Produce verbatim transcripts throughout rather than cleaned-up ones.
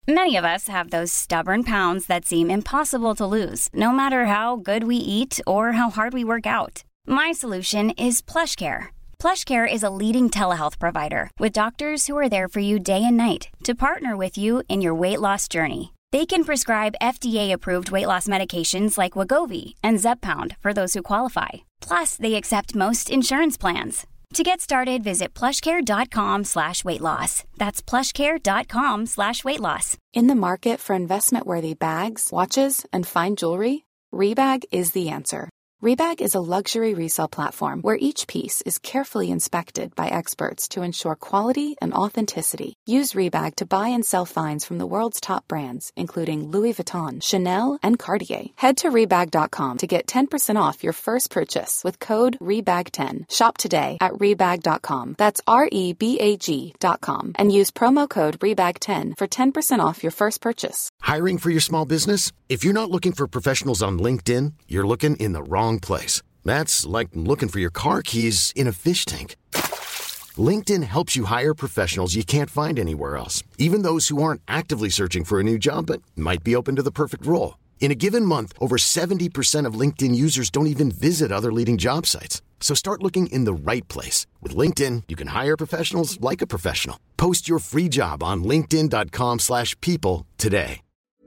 Many of us have those stubborn pounds that seem impossible to lose, no matter how good we eat or how hard we work out. My solution is PlushCare. PlushCare is a leading telehealth provider with doctors who are there for you day and night to partner with you in your weight loss journey. They can prescribe F D A-approved weight loss medications like Wegovy and Zepbound for those who qualify. Plus, they accept most insurance plans. To get started, visit plushcare.com slash weight loss. That's plushcare.com slash weight loss. In the market for investment-worthy bags, watches, and fine jewelry, Rebag is the answer. Rebag is a luxury resale platform where each piece is carefully inspected by experts to ensure quality and authenticity. Use Rebag to buy and sell finds from the world's top brands, including Louis Vuitton, Chanel, and Cartier. Head to Rebag dot com to get ten percent off your first purchase with code rebag ten. Shop today at Rebag dot com. That's R E B A G dot com. And use promo code rebag ten for ten percent off your first purchase. Hiring for your small business? If you're not looking for professionals on LinkedIn, you're looking in the wrong place. That's like looking for your car keys in a fish tank. LinkedIn helps you hire professionals you can't find anywhere else, even those who aren't actively searching for a new job but might be open to the perfect role. In a given month, over seventy percent of LinkedIn users don't even visit other leading job sites. So start looking in the right place. With LinkedIn, you can hire professionals like a professional. Post your free job on linkedin.com slash people today.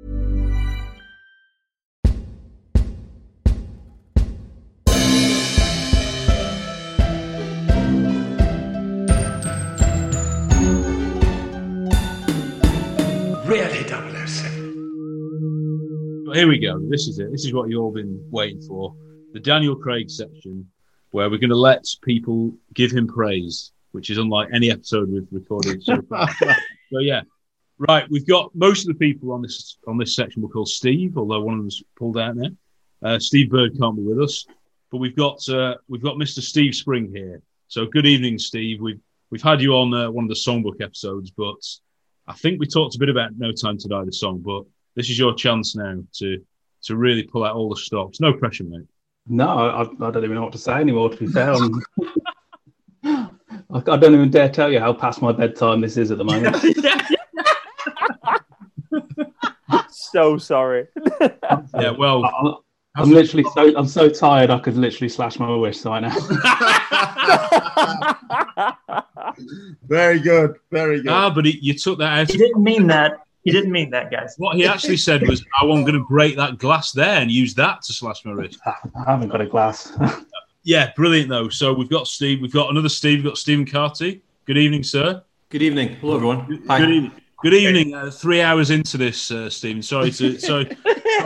Really double oh seven. Here we go. This is it. This is what you've all been waiting for. The Daniel Craig section, where we're going to let people give him praise, which is unlike any episode we've recorded so far. So yeah, right. We've got most of the people on this on this section we'll call Steve, although one of them's pulled out now. Uh, Steve Bird can't be with us, but we've got uh, we've got Mister Steve Spring here. So good evening, Steve. We've we've had you on uh, one of the songbook episodes, but I think we talked a bit about No Time to Die, the song, but this is your chance now to to really pull out all the stops. No pressure, mate. No, I, I don't even know what to say anymore, to be fair. I, I don't even dare tell you how past my bedtime this is at the moment. So sorry. Yeah, well... I, I'm literally so I'm so tired I could literally slash my wish right now. Very good, very good. Ah, but he, you took that out. He didn't mean that. He didn't mean that, guys. What he actually said was, "Oh, I'm going to break that glass there and use that to slash my wrist." I haven't got a glass. Yeah, brilliant though. So we've got Steve. We've got another Steve. We've got Stephen Carty. Good evening, sir. Good evening. Hello, everyone. Hi. Good evening. Good evening. Uh, three hours into this, uh, Stephen. Sorry to sorry. sorry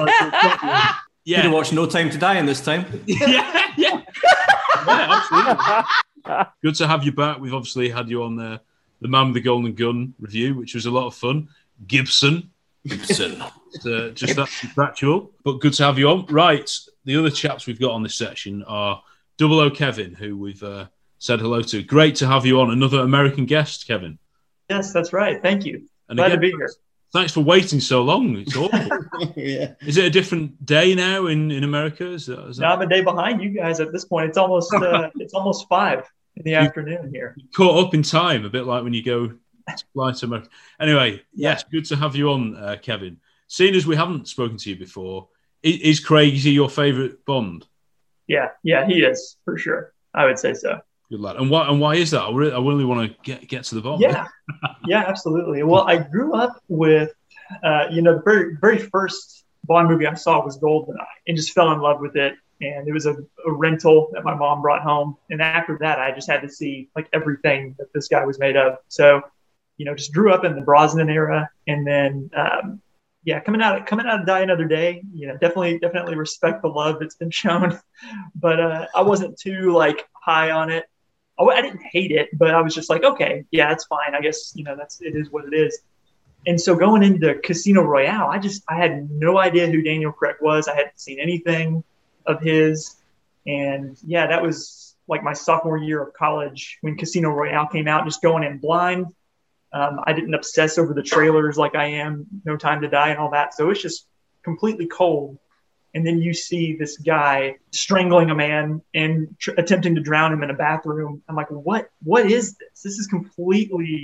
to yeah. Could have watched No Time to Die in this time. yeah, yeah. Yeah, absolutely. Good to have you back. We've obviously had you on the the Man with the Golden Gun review, which was a lot of fun. Gibson. Gibson. uh, just that factual, but good to have you on. Right. The other chaps we've got on this section are Double O Kevin, who we've uh, said hello to. Great to have you on. Another American guest, Kevin. Yes, that's right. Thank you. And Glad again, to be here. Thanks for waiting so long. It's awful. Yeah. Is it a different day now in, in America? Is that, is that... No, I'm a day behind you guys at this point. It's almost uh, it's almost five in the afternoon here. Caught up in time, a bit like when you go to fly to America. Anyway, yes, good to have you on, uh, Kevin. Seeing as we haven't spoken to you before, is, is Craig, is he your favourite Bond? Yeah, yeah, he is, for sure. I would say so. Good lad. And why, and why is that? I really, I really want to get, get to the bottom. Yeah, yeah, absolutely. Well, I grew up with, uh, you know, the very, very first Bond movie I saw was GoldenEye and just fell in love with it. And it was a, a rental that my mom brought home. And after that, I just had to see like everything that this guy was made of. So, you know, just grew up in the Brosnan era. And then, um, yeah, coming out, coming out of Die Another Day, you know, definitely, definitely respect the love that's been shown. But uh, I wasn't too like high on it. I, I didn't hate it, but I was just like, okay, yeah, that's fine. I guess, you know, that's, it is what it is. And so going into Casino Royale, I just, I had no idea who Daniel Craig was. I hadn't seen anything of his. And yeah, that was like my sophomore year of college when Casino Royale came out, just going in blind. Um, I didn't obsess over the trailers like I am No Time to Die and all that. So it's just completely cold. And then you see this guy strangling a man and tr- attempting to drown him in a bathroom. I'm like, what, what is this? This is completely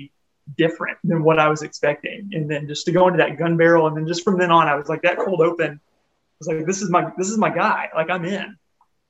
different than what I was expecting. And then just to go into that gun barrel, and then just from then on, I was like, that cold open, I was like, this is my this is my guy. Like, I'm in.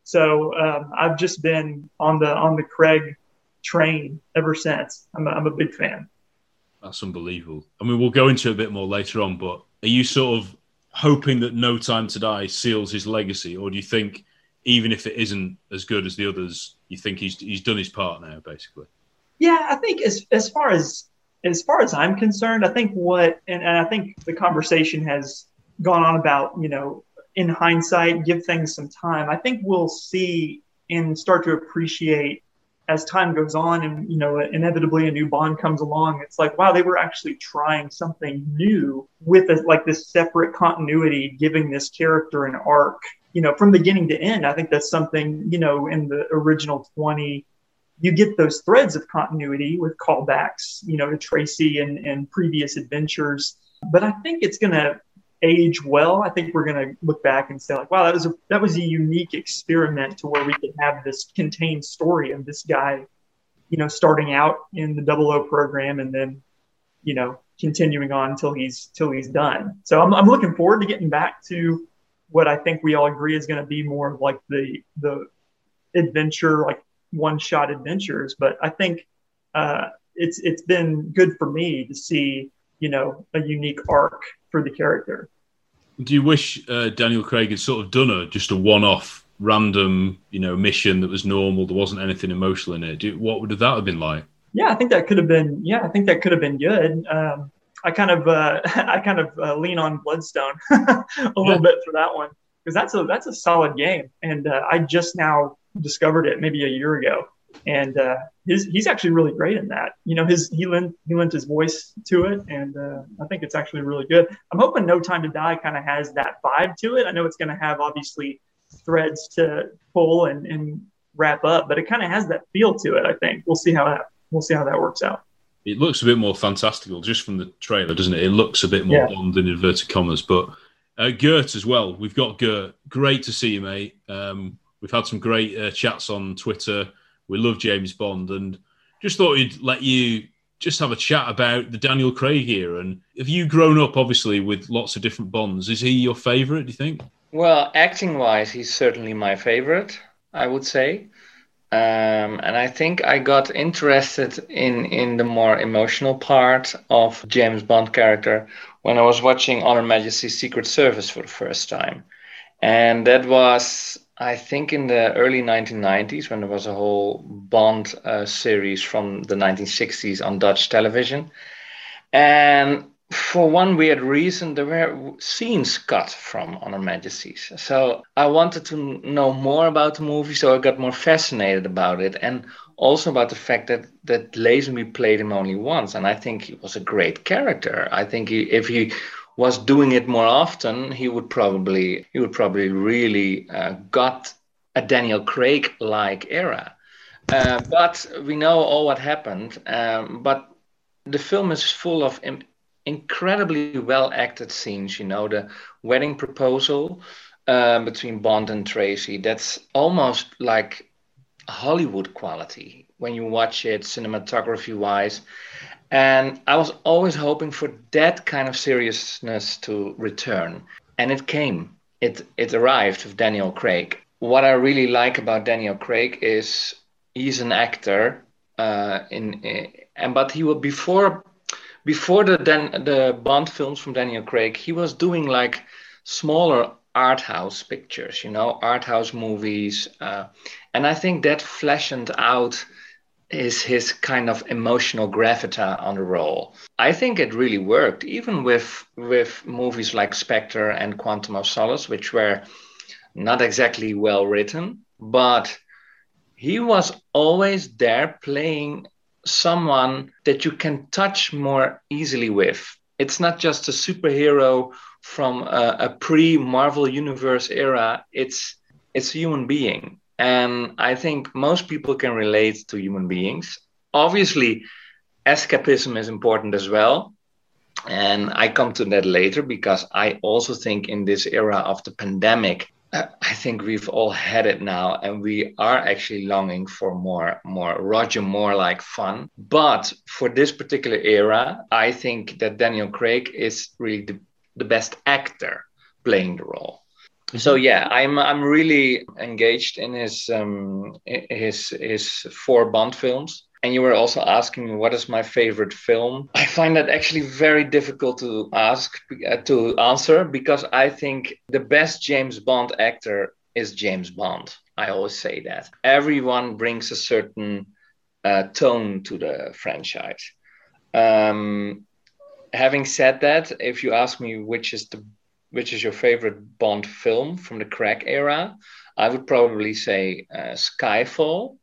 So um, I've just been on the on the Craig train ever since. I'm a, I'm a big fan. That's unbelievable. I mean, we'll go into it a bit more later on, but are you sort of hoping that No Time to Die seals his legacy, or do you think even if it isn't as good as the others, you think he's he's done his part now, basically? Yeah, I think as as far as as far as I'm concerned, I think what and, and I think the conversation has gone on about, you know, in hindsight, give things some time. I think we'll see and start to appreciate as time goes on, and, you know, inevitably a new Bond comes along. It's like, wow, they were actually trying something new with a, like this separate continuity, giving this character an arc, you know, from beginning to end. I think that's something, you know, in the original twenty, you get those threads of continuity with callbacks, you know, to Tracy and, and previous adventures. But I think it's going to age well. I think we're going to look back and say, like, wow, that was a that was a unique experiment to where we could have this contained story of this guy, you know, starting out in the Double O program and then, you know, continuing on until he's till he's done. So I'm I'm looking forward to getting back to what I think we all agree is going to be more of like the the adventure, like one shot adventures. But I think uh, it's it's been good for me to see, you know, a unique arc for the character. Do you wish uh, Daniel Craig had sort of done a just a one-off random, you know, mission that was normal, there wasn't anything emotional in it? Do, what would that have been like? Yeah, I think that could have been. Yeah, I think that could have been good. Um, I kind of, uh, I kind of uh, lean on Bloodstone a little yeah. bit for that one, because that's a that's a solid game, and uh, I just now discovered it maybe a year ago, and uh, his he's actually really great in that. You know, his he lent he lent his voice to it, and uh, I think it's actually really good. I'm hoping No Time to Die kind of has that vibe to it. I know it's going to have obviously threads to pull and, and wrap up, but it kind of has that feel to it. I think we'll see how that we'll see how that works out. It looks a bit more fantastical just from the trailer, doesn't it? It looks a bit more yeah. Bond in inverted commas. But uh, Gert as well. We've got Gert. Great to see you, mate. Um, we've had some great uh, chats on Twitter. We love James Bond, and just thought we'd let you just have a chat about the Daniel Craig era. And have you grown up, obviously, with lots of different Bonds? Is he your favourite, do you think? Well, acting-wise, he's certainly my favourite, I would say. Um, and I think I got interested in, in the more emotional part of James Bond character when I was watching On Her Majesty's Secret Service for the first time. And that was, I think, in the early nineteen nineties, when there was a whole Bond uh, series from the nineteen sixties on Dutch television. And for one weird reason, there were scenes cut from On Her Majesty's. So I wanted to know more about the movie, so I got more fascinated about it. And also about the fact that, that Lazenby played him only once. And I think he was a great character. I think he, if he was doing it more often, he would probably he would probably really uh, got a Daniel Craig-like era. Uh, but we know all what happened. Um, but the film is full of Im- incredibly well-acted scenes. You know, the wedding proposal uh, between Bond and Tracy. That's almost like Hollywood quality when you watch it, cinematography-wise. And I was always hoping for that kind of seriousness to return. And it came. It it arrived with Daniel Craig. What I really like about Daniel Craig is he's an actor. Uh, in, in and but he was before before the Dan, the Bond films from Daniel Craig, he was doing like smaller art house pictures, you know, art house movies. Uh, and I think that fleshened out is his kind of emotional gravitas on the role. I think it really worked, even with with movies like Spectre and Quantum of Solace, which were not exactly well written, but he was always there playing someone that you can touch more easily with. It's not just a superhero from a, a pre-Marvel Universe era. It's it's a human being. And I think most people can relate to human beings. Obviously, escapism is important as well. And I come to that later because I also think in this era of the pandemic, I think we've all had it now, and we are actually longing for more, more Roger Moore-like fun. But for this particular era, I think that Daniel Craig is really the, the best actor playing the role. Mm-hmm. So yeah, I'm I'm really engaged in his um, his his four Bond films. And you were also asking me what is my favorite film. I find that actually very difficult to ask uh, to answer, because I think the best James Bond actor is James Bond. I always say that. Everyone brings a certain uh, tone to the franchise. Um, having said that, if you ask me which is the which is your favorite Bond film from the Craig era, I would probably say uh, Skyfall.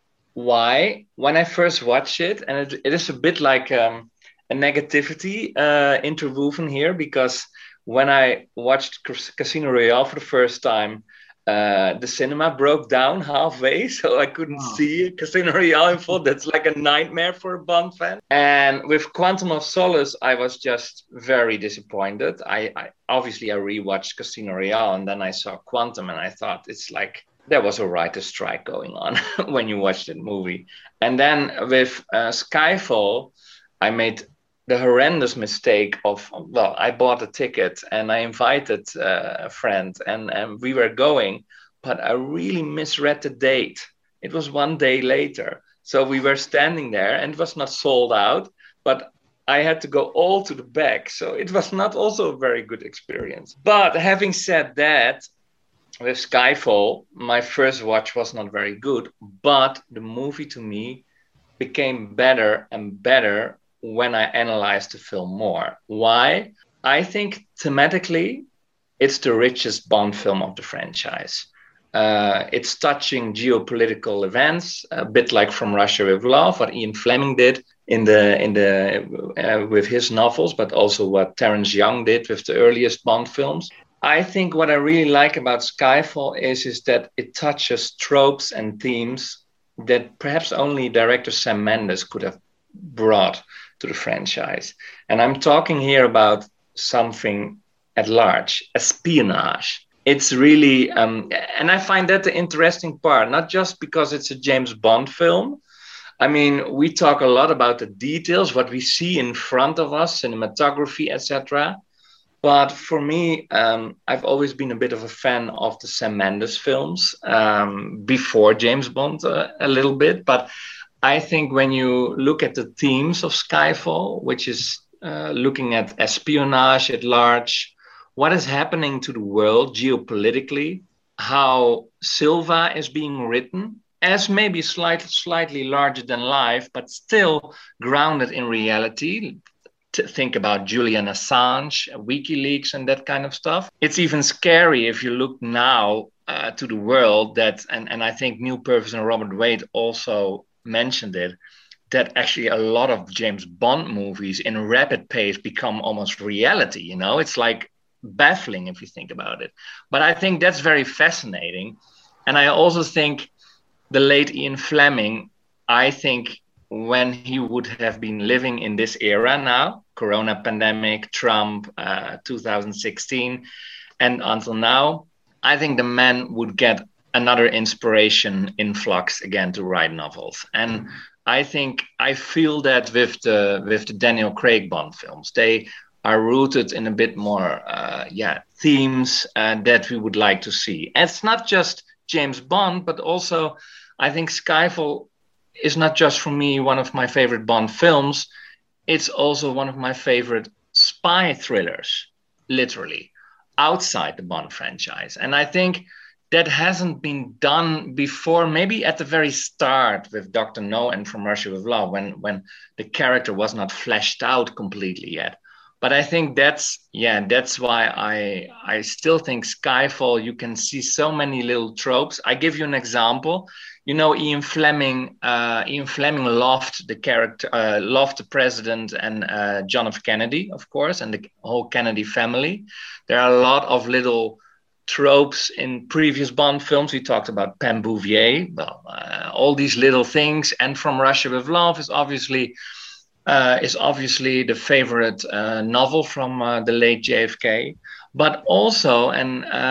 Why? When I first watched it, and it, it is a bit like um, a negativity uh, interwoven here, because when I watched Casino Royale for the first time, uh, the cinema broke down halfway, so I couldn't oh. see Casino Royale in full. That's like a nightmare for a Bond fan. And with Quantum of Solace, I was just very disappointed. I, I obviously I rewatched Casino Royale, and then I saw Quantum, and I thought it's like, there was a writer's strike going on when you watched that movie. And then with uh, Skyfall, I made the horrendous mistake of, well, I bought a ticket and I invited uh, a friend and, and we were going, but I really misread the date. It was one day later. So we were standing there and it was not sold out, but I had to go all to the back. So it was not also a very good experience. But having said that, with Skyfall, my first watch was not very good, but the movie to me became better and better when I analyzed the film more. Why? I think thematically, it's the richest Bond film of the franchise. Uh, it's touching geopolitical events, a bit like From Russia with Love, what Ian Fleming did in the in the uh, with his novels, but also what Terence Young did with the earliest Bond films. I think what I really like about Skyfall is, is that it touches tropes and themes that perhaps only director Sam Mendes could have brought to the franchise. And I'm talking here about something at large, espionage. It's really, um, and I find that the interesting part, not just because it's a James Bond film. I mean, we talk a lot about the details, what we see in front of us, cinematography, et cetera. But for me, um, I've always been a bit of a fan of the Sam Mendes films um, before James Bond uh, a little bit. But I think when you look at the themes of Skyfall, which is uh, looking at espionage at large, what is happening to the world geopolitically, how Silva is being written as maybe slightly, slightly larger than life, but still grounded in reality. To think about Julian Assange, WikiLeaks, and that kind of stuff. It's even scary if you look now uh, to the world that, and, and I think Neil Purvis and Robert Wade also mentioned it, that actually a lot of James Bond movies in rapid pace become almost reality. You know, it's like baffling if you think about it. But I think that's very fascinating. And I also think the late Ian Fleming, I think, when he would have been living in this era now, Corona pandemic, Trump, uh, two thousand sixteen, and until now, I think the man would get another inspiration influx again to write novels. And I think I feel that with the with the Daniel Craig Bond films, they are rooted in a bit more, uh, yeah, themes uh, that we would like to see. And it's not just James Bond, but also I think Skyfall is not just for me one of my favorite Bond films, it's also one of my favorite spy thrillers, literally, outside the Bond franchise. And I think that hasn't been done before, maybe at the very start with Doctor No and From Russia with Love, when, when the character was not fleshed out completely yet. But I think that's, yeah, that's why I I still think Skyfall, you can see so many little tropes. I give you an example. You know, Ian Fleming, uh, Ian Fleming loved the character, uh, loved the president and uh, John F. Kennedy, of course, and the whole Kennedy family. There are a lot of little tropes in previous Bond films. We talked about Pam Bouvier, well, uh, all these little things. And From Russia with Love is obviously uh, is obviously the favorite uh, novel from uh, the late J F K. But also, and uh,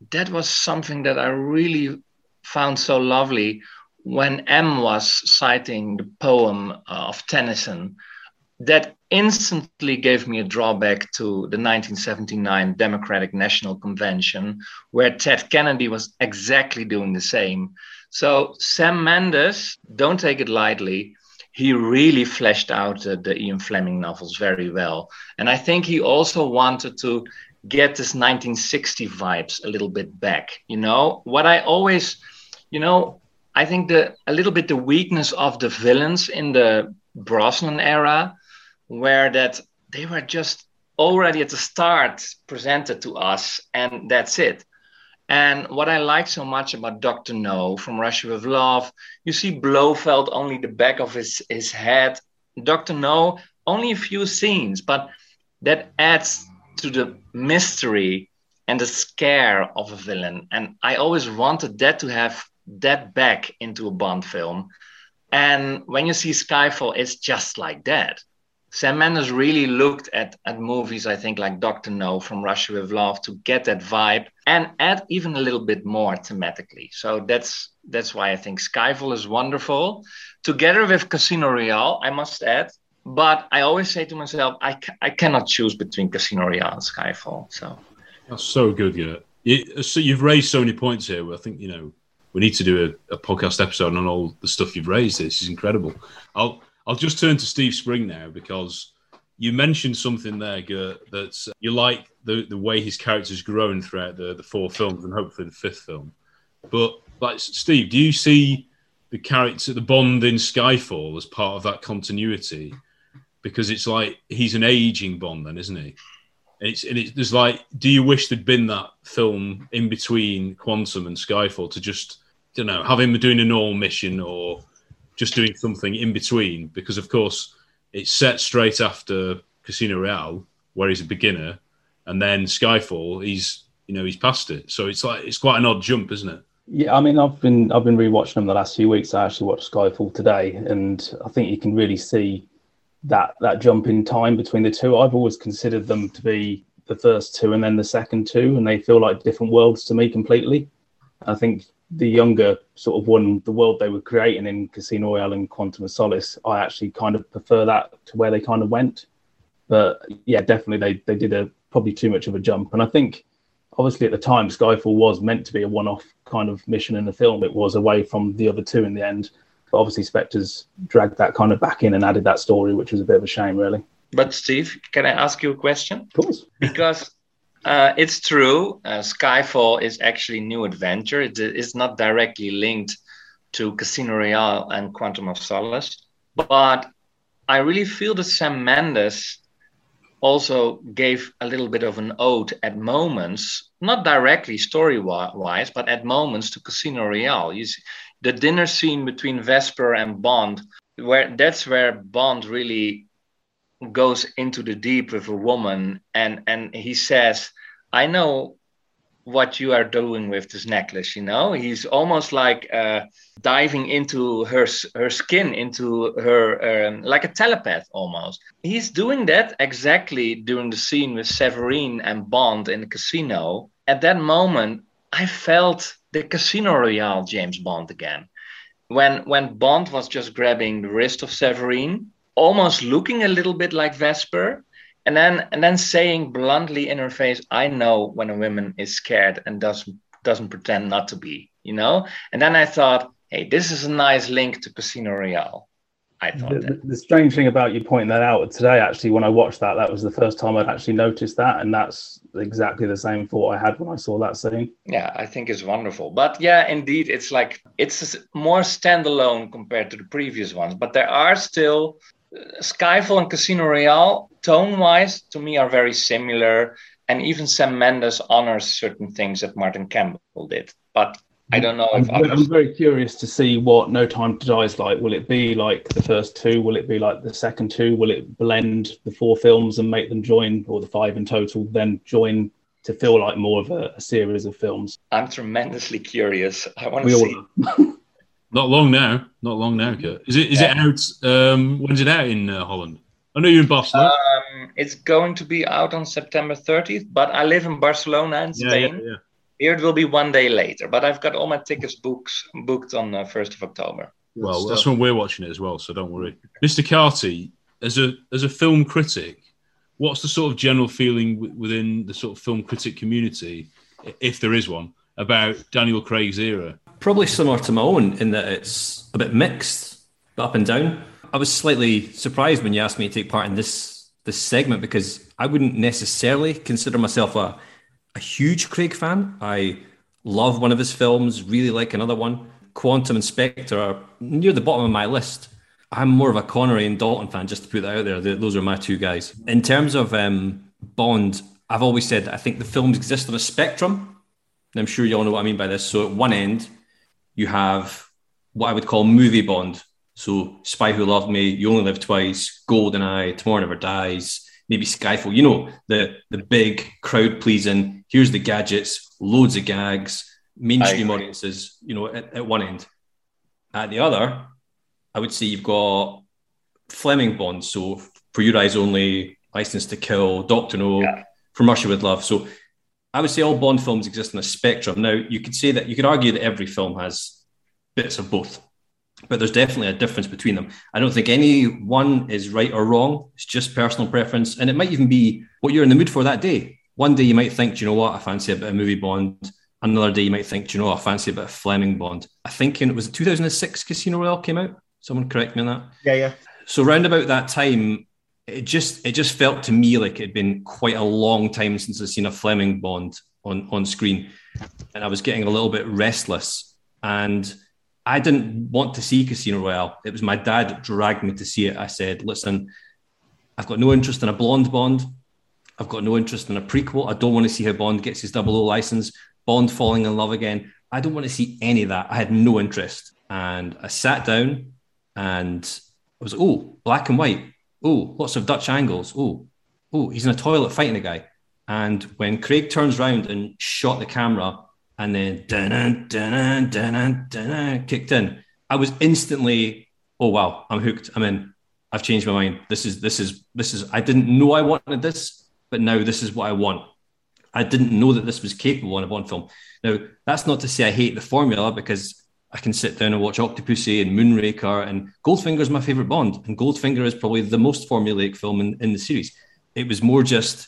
that was something that I really found so lovely when M was citing the poem of Tennyson. That instantly gave me a drawback to the nineteen seventy-nine Democratic National Convention, where Ted Kennedy was exactly doing the same. So Sam Mendes, don't take it lightly, he really fleshed out uh, the Ian Fleming novels very well. And I think he also wanted to get this nineteen sixty vibes a little bit back. You know, what I always, you know, I think the a little bit the weakness of the villains in the Brosnan era, where that they were just already at the start presented to us, and that's it. And what I like so much about Doctor No from Russia with Love, you see Blofeld only the back of his, his head. Doctor No, only a few scenes, but that adds to the mystery and the scare of a villain. And I always wanted that to have that back into a Bond film. And when you see Skyfall, it's just like that. Sam Mendes really looked at, at movies, I think, like Doctor No from Russia with Love to get that vibe and add even a little bit more thematically. So that's that's why I think Skyfall is wonderful, together with Casino Royale, I must add. But I always say to myself, I, ca- I cannot choose between Casino Royale and Skyfall. So that's so good, yeah. You, so you've raised so many points here. I think, you know, we need to do a, a podcast episode on all the stuff you've raised. This is incredible. I'll I'll just turn to Steve Spring now, because you mentioned something there, Gert, that you like the, the way his character's grown throughout the, the four films and hopefully the fifth film. But, like, Steve, do you see the character, the Bond in Skyfall, as part of that continuity? Because it's like he's an aging Bond then, isn't he? And it's, and it's there's like, do you wish there'd been that film in between Quantum and Skyfall to just, I don't know, have him doing a normal mission or just doing something in between? Because, of course, it's set straight after Casino Royale, where he's a beginner, and then Skyfall, he's, you know, he's past it. So it's like, it's quite an odd jump, isn't it? Yeah, I mean, I've been I've been rewatching them the last few weeks. I actually watched Skyfall today, and I think you can really see that that jump in time between the two. I've always considered them to be the first two and then the second two, and they feel like different worlds to me completely. I think the younger sort of one, the world they were creating in Casino Royale and Quantum of Solace, I actually kind of prefer that to where they kind of went. But yeah, definitely they, they did a probably too much of a jump. And I think obviously at the time, Skyfall was meant to be a one-off kind of mission in the film. It was away from the other two in the end. But obviously Spectre's dragged that kind of back in and added that story, which was a bit of a shame, really. But Steve, can I ask you a question? Of course. Because Uh, it's true. Uh, Skyfall is actually New Adventure. It is not directly linked to Casino Royale and Quantum of Solace. But I really feel that Sam Mendes also gave a little bit of an ode at moments, not directly story-wise, but at moments to Casino Royale. You see, the dinner scene between Vesper and Bond, where that's where Bond really goes into the deep with a woman, and and he says, I know what you are doing with this necklace, you know. He's almost like uh, diving into her her skin, into her, um, like a telepath almost. He's doing that exactly during the scene with Severine and Bond in the casino. At that moment, I felt the Casino Royale James Bond again. When when Bond was just grabbing the wrist of Severine, almost looking a little bit like Vesper, and then and then saying bluntly in her face, I know when a woman is scared and doesn't doesn't pretend not to be, you know? And then I thought, hey, this is a nice link to Casino Royale. I thought the, that. The strange thing about you pointing that out today, actually, when I watched that, that was the first time I'd actually noticed that, and that's exactly the same thought I had when I saw that scene. Yeah, I think it's wonderful. But yeah, indeed, it's like, it's more standalone compared to the previous ones, but there are still... Skyfall and Casino Royale, tone-wise, to me, are very similar. And even Sam Mendes honors certain things that Martin Campbell did. But I don't know if I'm, others... I'm very curious to see what No Time to Die is like. Will it be like the first two? Will it be like the second two? Will it blend the four films and make them join, or the five in total, then join to feel like more of a, a series of films? I'm tremendously curious. I want We to all see... Not long now. Not long now, Kurt. Is it? Is yeah. it out? Um, when's it out in uh, Holland? I know you're in Barcelona. Um, it's going to be out on September thirtieth, but I live in Barcelona in Spain. Yeah, yeah, yeah. Here it will be one day later, but I've got all my tickets books booked on the first of October. Well, that's when we're watching it as well, so don't worry. Mister Carty, as a as a film critic, what's the sort of general feeling w- within the sort of film critic community, if there is one, about Daniel Craig's era? Probably similar to my own in that it's a bit mixed, but up and down. I was slightly surprised when you asked me to take part in this this segment because I wouldn't necessarily consider myself a, a huge Craig fan. I love one of his films, really like another one. Quantum and Spectre are near the bottom of my list. I'm more of a Connery and Dalton fan, just to put that out there. Those are my two guys. In terms of um, Bond, I've always said that I think the films exist on a spectrum. And I'm sure you all know what I mean by this. So at one end, you have what I would call movie Bond. So Spy Who Loved Me, You Only Live Twice, GoldenEye, Tomorrow Never Dies, maybe Skyfall. You know, the, the big crowd-pleasing, here's the gadgets, loads of gags, mainstream audiences, you know, at, at one end. At the other, I would say you've got Fleming Bond. So For Your Eyes Only, License to Kill, Doctor No, yeah. From Russia With Love. So I would say all Bond films exist on a spectrum. Now, you could say that, you could argue that every film has bits of both, but there's definitely a difference between them. I don't think any one is right or wrong. It's just personal preference. And it might even be what you're in the mood for that day. One day you might think, do you know what, I fancy a bit of movie Bond. Another day you might think, do you know what, I fancy a bit of Fleming Bond. I think it was two thousand six Casino Royale came out. Someone correct me on that. Yeah, yeah. So round about that time, it just it just felt to me like it had been quite a long time since I'd seen a Fleming Bond on, on screen. And I was getting a little bit restless. And I didn't want to see Casino Royale. It was my dad that dragged me to see it. I said, listen, I've got no interest in a blonde Bond. I've got no interest in a prequel. I don't want to see how Bond gets his double O license. Bond falling in love again. I don't want to see any of that. I had no interest. And I sat down and I was like, oh, black and white. Oh, lots of Dutch angles. Oh, oh, he's in a toilet fighting a guy. And when Craig turns around and shot the camera and then dun dun dun dun kicked in, I was instantly, oh wow, I'm hooked. I'm in. I've changed my mind. This is this is this is. I didn't know I wanted this, but now this is what I want. I didn't know that this was capable in a Bond film. Now, that's not to say I hate the formula, because I can sit down and watch Octopussy and Moonraker, and Goldfinger is my favourite Bond, and Goldfinger is probably the most formulaic film in, in the series. It was more just,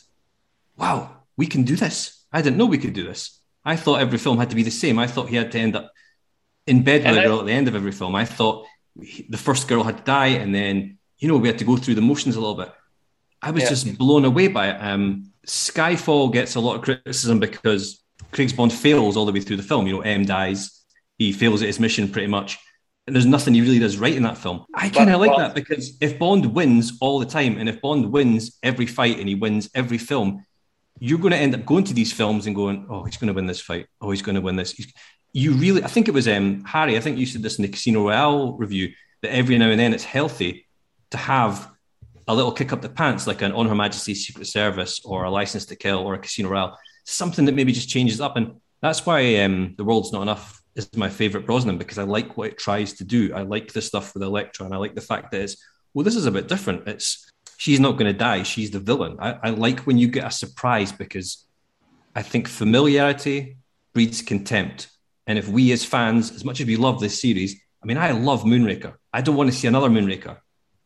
wow, we can do this. I didn't know we could do this. I thought every film had to be the same. I thought he had to end up in bed with a girl at the end of every film. I thought the first girl had to die, and then, you know, we had to go through the motions a little bit. I was yeah. just blown away by it. Um, Skyfall gets a lot of criticism because Craig's Bond fails all the way through the film. You know, M dies. He fails at his mission pretty much. And there's nothing he really does right in that film. I kind of like well, that, because if Bond wins all the time, and if Bond wins every fight and he wins every film, you're going to end up going to these films and going, oh, he's going to win this fight. Oh, he's going to win this. He's... You really, I think it was um, Harry, I think you said this in the Casino Royale review, that every now and then it's healthy to have a little kick up the pants, like an On Her Majesty's Secret Service or a License to Kill or a Casino Royale, something that maybe just changes up. And that's why um, The World's Not Enough is my favourite Brosnan, because I like what it tries to do. I like the stuff with Elektra, and I like the fact that it's, well, this is a bit different. It's, she's not going to die. She's the villain. I, I like when you get a surprise, because I think familiarity breeds contempt. And if we as fans, as much as we love this series, I mean, I love Moonraker. I don't want to see another Moonraker.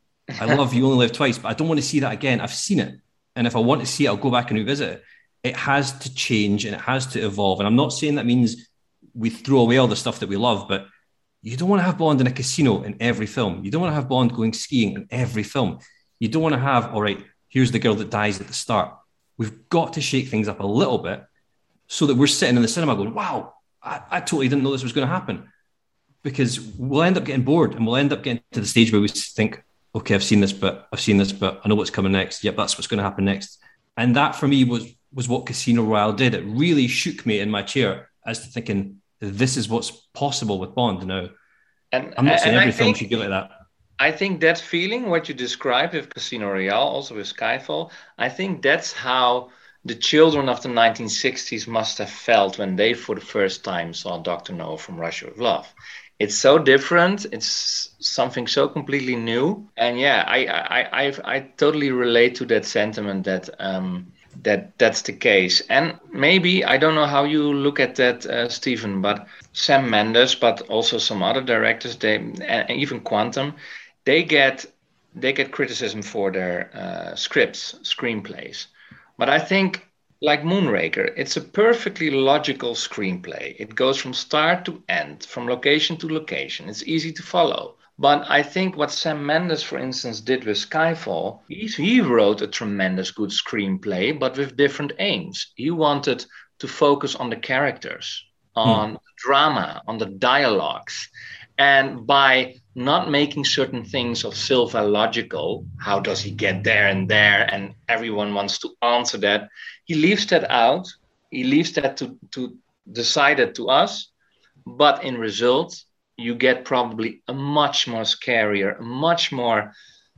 I love You Only Live Twice, but I don't want to see that again. I've seen it. And if I want to see it, I'll go back and revisit it. It has to change and it has to evolve. And I'm not saying that means we throw away all the stuff that we love, but you don't want to have Bond in a casino in every film. You don't want to have Bond going skiing in every film. You don't want to have, all right, here's the girl that dies at the start. We've got to shake things up a little bit so that we're sitting in the cinema going, wow, I, I totally didn't know this was going to happen. Because we'll end up getting bored, and we'll end up getting to the stage where we think, okay, I've seen this bit, I've seen this bit, I know what's coming next. Yep, that's what's going to happen next. And that for me was was what Casino Royale did. It really shook me in my chair as to thinking, this is what's possible with Bond now. And I'm not saying every I film think, should be like that. I think that feeling, what you described with Casino Royale, also with Skyfall, I think that's how the children of the nineteen sixties must have felt when they for the first time saw Doctor No from Russia with Love. It's so different. It's something so completely new. And yeah, I I I, I totally relate to that sentiment that um, that that's the case. And maybe, I don't know how you look at that, uh, Stephen, but Sam Mendes, but also some other directors, they and even Quantum, they get they get criticism for their uh, scripts, screenplays. But I think, like Moonraker, it's a perfectly logical screenplay. It goes from start to end, from location to location. It's easy to follow. But I think what Sam Mendes, for instance, did with Skyfall, he, he wrote a tremendous good screenplay, but with different aims. He wanted to focus on the characters, on hmm. drama, on the dialogues. And by not making certain things of Silva logical, how does he get there and there, and everyone wants to answer that, he leaves that out. He leaves that to, to decide it to us. But in result, you get probably a much more scarier, a much more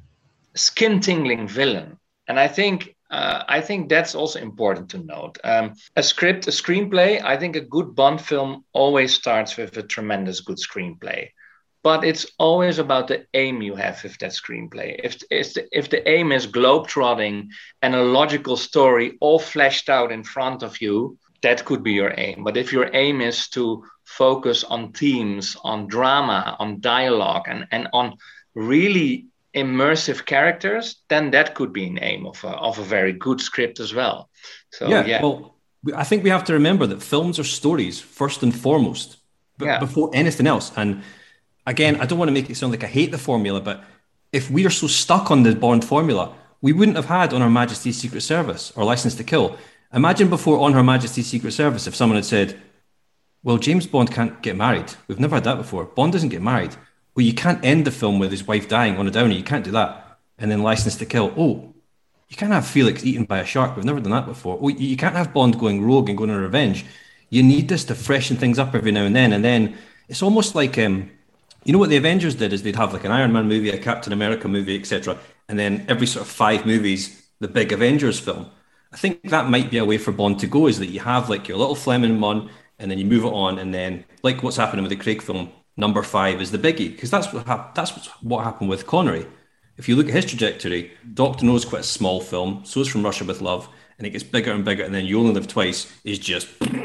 skin-tingling villain. And I think uh, I think that's also important to note. Um, a script, a screenplay, I think a good Bond film always starts with a tremendous good screenplay. But it's always about the aim you have with that screenplay. If, if, the, if the aim is globetrotting and a logical story all fleshed out in front of you, that could be your aim. But if your aim is to focus on themes, on drama, on dialogue, and, and on really immersive characters, then that could be an aim of a, of a very good script as well. So yeah, yeah. Well, I think we have to remember that films are stories first and foremost, but yeah. before anything else. And again, I don't want to make it sound like I hate the formula, but if we are so stuck on the Bond formula, we wouldn't have had On Her Majesty's Secret Service or License to Kill. Imagine before On Her Majesty's Secret Service, if someone had said, well, James Bond can't get married. We've never had that before. Bond doesn't get married. Well, you can't end the film with his wife dying on a downy. You can't do that. And then License to Kill. Oh, you can't have Felix eaten by a shark. We've never done that before. Oh, you can't have Bond going rogue and going on revenge. You need this to freshen things up every now and then. And then it's almost like, um, you know what the Avengers did is they'd have like an Iron Man movie, a Captain America movie, et cetera. And then every sort of five movies, the big Avengers film. I think that might be a way for Bond to go, is that you have like your little Fleming one, and then you move it on, and then like what's happening with the Craig film, number five is the biggie, because that's what hap- that's what happened with Connery. If you look at his trajectory, Doctor No is quite a small film, so is From Russia with Love, and it gets bigger and bigger, and then You Only Live Twice is just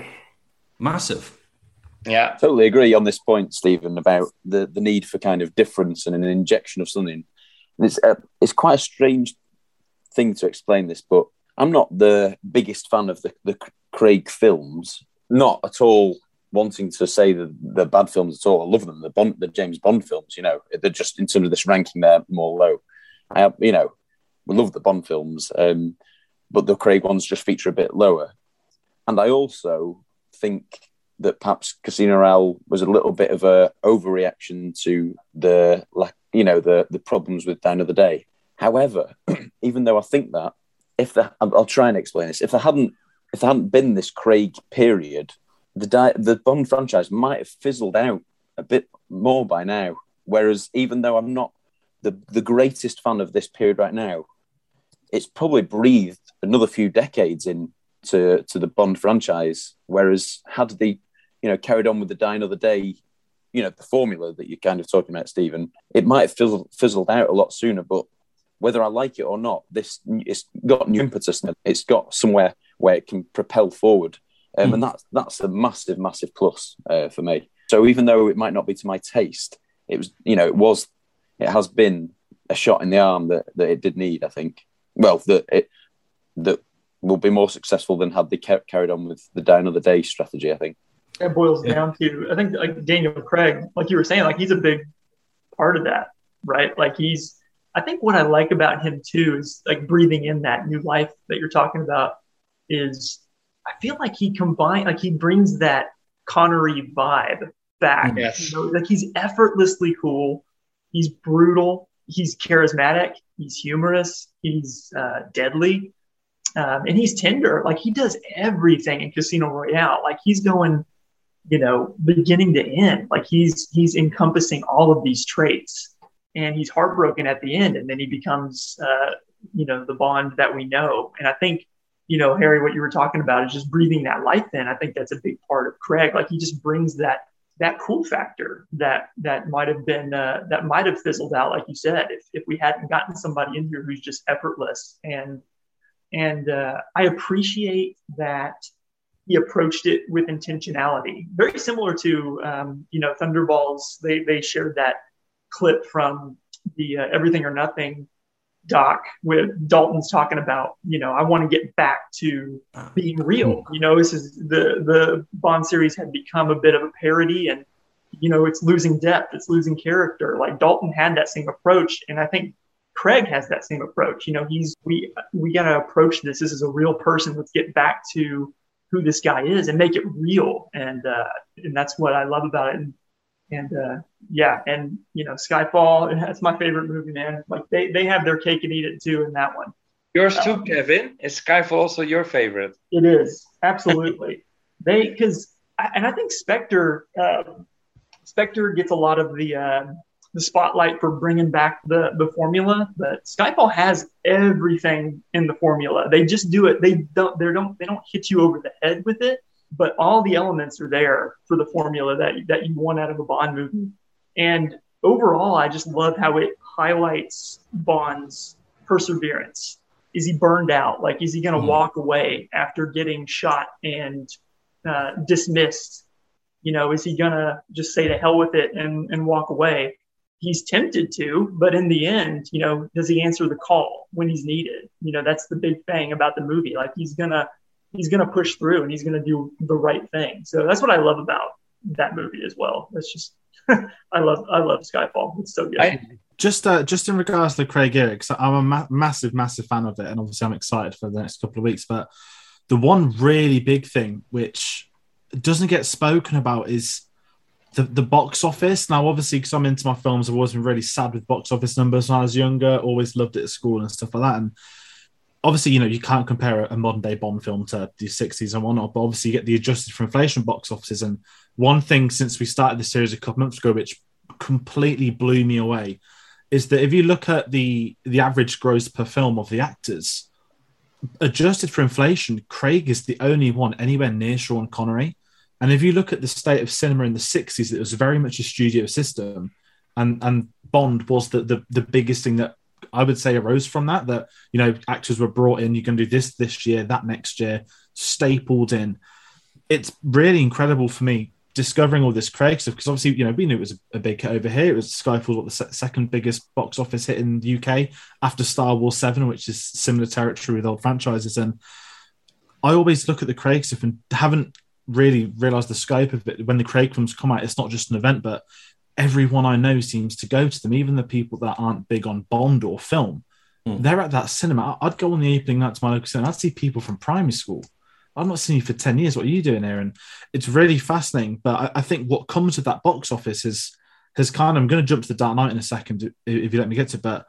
massive. Yeah, totally agree on this point, Stephen, about the, the need for kind of difference and an injection of something. And it's uh, it's quite a strange thing to explain this, but I'm not the biggest fan of the, the Craig films. Not at all wanting to say that they're bad films at all. I love them. The Bond, the James Bond films, you know, they're just in terms of this ranking, they're more low. I, you know, we love the Bond films, um, but the Craig ones just feature a bit lower. And I also think that perhaps Casino Royale was a little bit of a overreaction to the, like, you know, the the problems with Die Another Day. However, even though I think that, if the, I'll try and explain this, if there hadn't if there hadn't been this Craig period, the di- the Bond franchise might have fizzled out a bit more by now. Whereas even though I'm not the, the greatest fan of this period right now, it's probably breathed another few decades in to, to the Bond franchise. Whereas had they, you know, carried on with the Die Another Day, you know, the formula that you're kind of talking about, Stephen, it might have fizzled, fizzled out a lot sooner. But whether I like it or not, this it's got new impetus. It's got somewhere where it can propel forward. Um, mm. And that's that's a massive, massive plus uh, for me. So even though it might not be to my taste, it was, you know, it was, it has been a shot in the arm that, that it did need, I think. Well, that it that will be more successful than had they kept carried on with the Die Another Day strategy, I think. It boils yeah. down to, I think, like Daniel Craig, like you were saying, like he's a big part of that, right? Like he's, I think what I like about him too is like breathing in that new life that you're talking about is I feel like he combined, like he brings that Connery vibe back. Yes. You know, like he's effortlessly cool. He's brutal. He's charismatic. He's humorous. He's uh, deadly. Um, and he's tender. Like he does everything in Casino Royale. Like he's going, you know, beginning to end. Like he's he's encompassing all of these traits, and he's heartbroken at the end, and then he becomes, uh, you know, the Bond that we know. And I think, you know, Harry, what you were talking about is just breathing that life in. I think that's a big part of Craig. Like he just brings that that cool factor that that might have been uh, that might have fizzled out, like you said, if if we hadn't gotten somebody in here who's just effortless and And uh, I appreciate that he approached it with intentionality. Very similar to, um, you know, Thunderballs. They they shared that clip from the uh, Everything or Nothing doc with Dalton's talking about, you know, I want to get back to being real. You know, this is the the Bond series had become a bit of a parody, and you know, it's losing depth, it's losing character. Like Dalton had that same approach, and I think Craig has that same approach. You know, he's we we got to approach this. This is a real person. Let's get back to who this guy is and make it real. And uh, and that's what I love about it. And and uh, yeah, and you know, Skyfall. That's my favorite movie, man. Like they they have their cake and eat it too in that one. Yours too, um, Kevin. Is Skyfall also your favorite? It is absolutely. they because and I think Spectre. Uh, Spectre gets a lot of the uh, the spotlight for bringing back the the formula, but Skyfall has everything in the formula. They just do it. They don't. They don't. They don't hit you over the head with it, but all the elements are there for the formula that that you want out of a Bond movie. And overall, I just love how it highlights Bond's perseverance. Is he burned out? Like, is he going to mm-hmm. walk away after getting shot and uh, dismissed? You know, is he going to just say to hell with it and, and walk away? He's tempted to, but in the end, you know, does he answer the call when he's needed? You know, that's the big thing about the movie. Like he's going to, he's going to push through and he's going to do the right thing. So that's what I love about that movie as well. That's just, I love, I love Skyfall. It's so good. I, just, uh, just in regards to Craig Eric, I'm a ma- massive, massive fan of it. And obviously I'm excited for the next couple of weeks, but the one really big thing, which doesn't get spoken about, is the, the box office. Now, obviously, because I'm into my films, I've always been really sad with box office numbers when I was younger, always loved it at school and stuff like that. And obviously, you know, you can't compare a modern day Bond film to the sixties and whatnot, but obviously you get the adjusted for inflation box offices. And one thing since we started the series a couple months ago, which completely blew me away, is that if you look at the, the average gross per film of the actors, adjusted for inflation, Craig is the only one anywhere near Sean Connery. And if you look at the state of cinema in the sixties, it was very much a studio system. And and Bond was the, the, the biggest thing that I would say arose from that, that, you know, actors were brought in, you can do this this year, that next year, stapled in. It's really incredible for me discovering all this Craig stuff, because obviously, you know, we knew it was a big hit over here. It was Skyfall, what, the se- second biggest box office hit in the U K after Star Wars seven, which is similar territory with old franchises. And I always look at the Craig stuff and haven't really realised the scope of it. When the Craig films come out, it's not just an event, but everyone I know seems to go to them, even the people that aren't big on Bond or film. Mm. They're at that cinema. I'd go on the opening night to my local cinema. I'd see people from primary school. I've not seen you for ten years. What are you doing here? And it's really fascinating. But I, I think what comes with that box office is has kind of, I'm going to jump to the Dark Knight in a second, if you let me get to it. But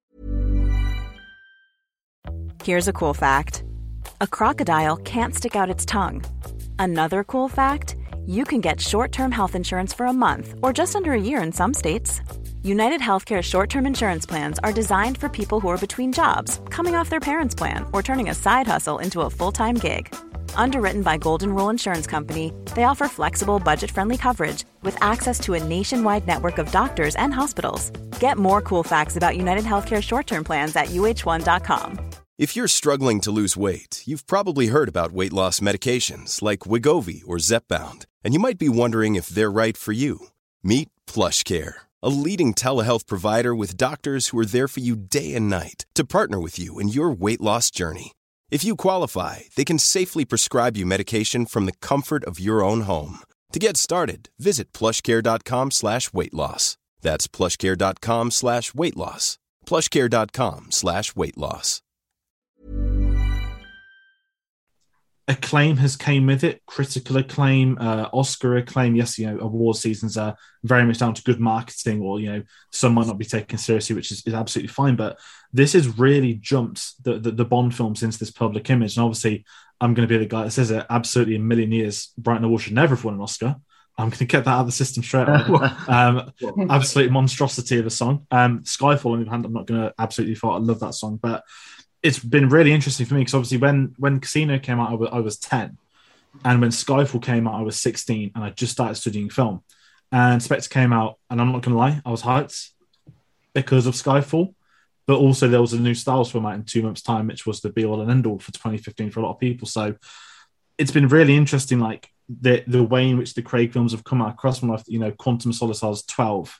here's a cool fact. A crocodile can't stick out its tongue. Another cool fact, you can get short-term health insurance for a month or just under a year in some states. United Healthcare short-term insurance plans are designed for people who are between jobs, coming off their parents' plan, or turning a side hustle into a full-time gig. Underwritten by Golden Rule Insurance Company, they offer flexible, budget-friendly coverage with access to a nationwide network of doctors and hospitals. Get more cool facts about United Healthcare short-term plans at U H one dot com. If you're struggling to lose weight, you've probably heard about weight loss medications like Wegovy or Zepbound, and you might be wondering if they're right for you. Meet PlushCare, a leading telehealth provider with doctors who are there for you day and night to partner with you in your weight loss journey. If you qualify, they can safely prescribe you medication from the comfort of your own home. To get started, visit plushcare.com slash weight loss. That's plushcare.com slash weight loss. plushcare.com slash weight loss. Acclaim has came with it, critical acclaim, uh, Oscar acclaim. Yes, you know, award seasons are very much down to good marketing, or, you know, some might not be taken seriously, which is, is absolutely fine. But this has really jumped the, the, the Bond films into this public image. And obviously, I'm going to be the guy that says it, absolutely a million years, Brighton Award should never have won an Oscar. I'm going to get that out of the system straight away. um, absolute monstrosity of a song. Um, Skyfall, on the other hand, I'm not going to absolutely fault. I love that song, but it's been really interesting for me because obviously when, when Casino came out, I was, I was ten. And when Skyfall came out, I was sixteen and I just started studying film. And Spectre came out, and I'm not going to lie, I was hyped because of Skyfall. But also there was a new Star Wars film out in two months' time, which was the be all and end all for twenty fifteen for a lot of people. So it's been really interesting, like the the way in which the Craig films have come out across my life. You know, Quantum of Solace, I was twelve,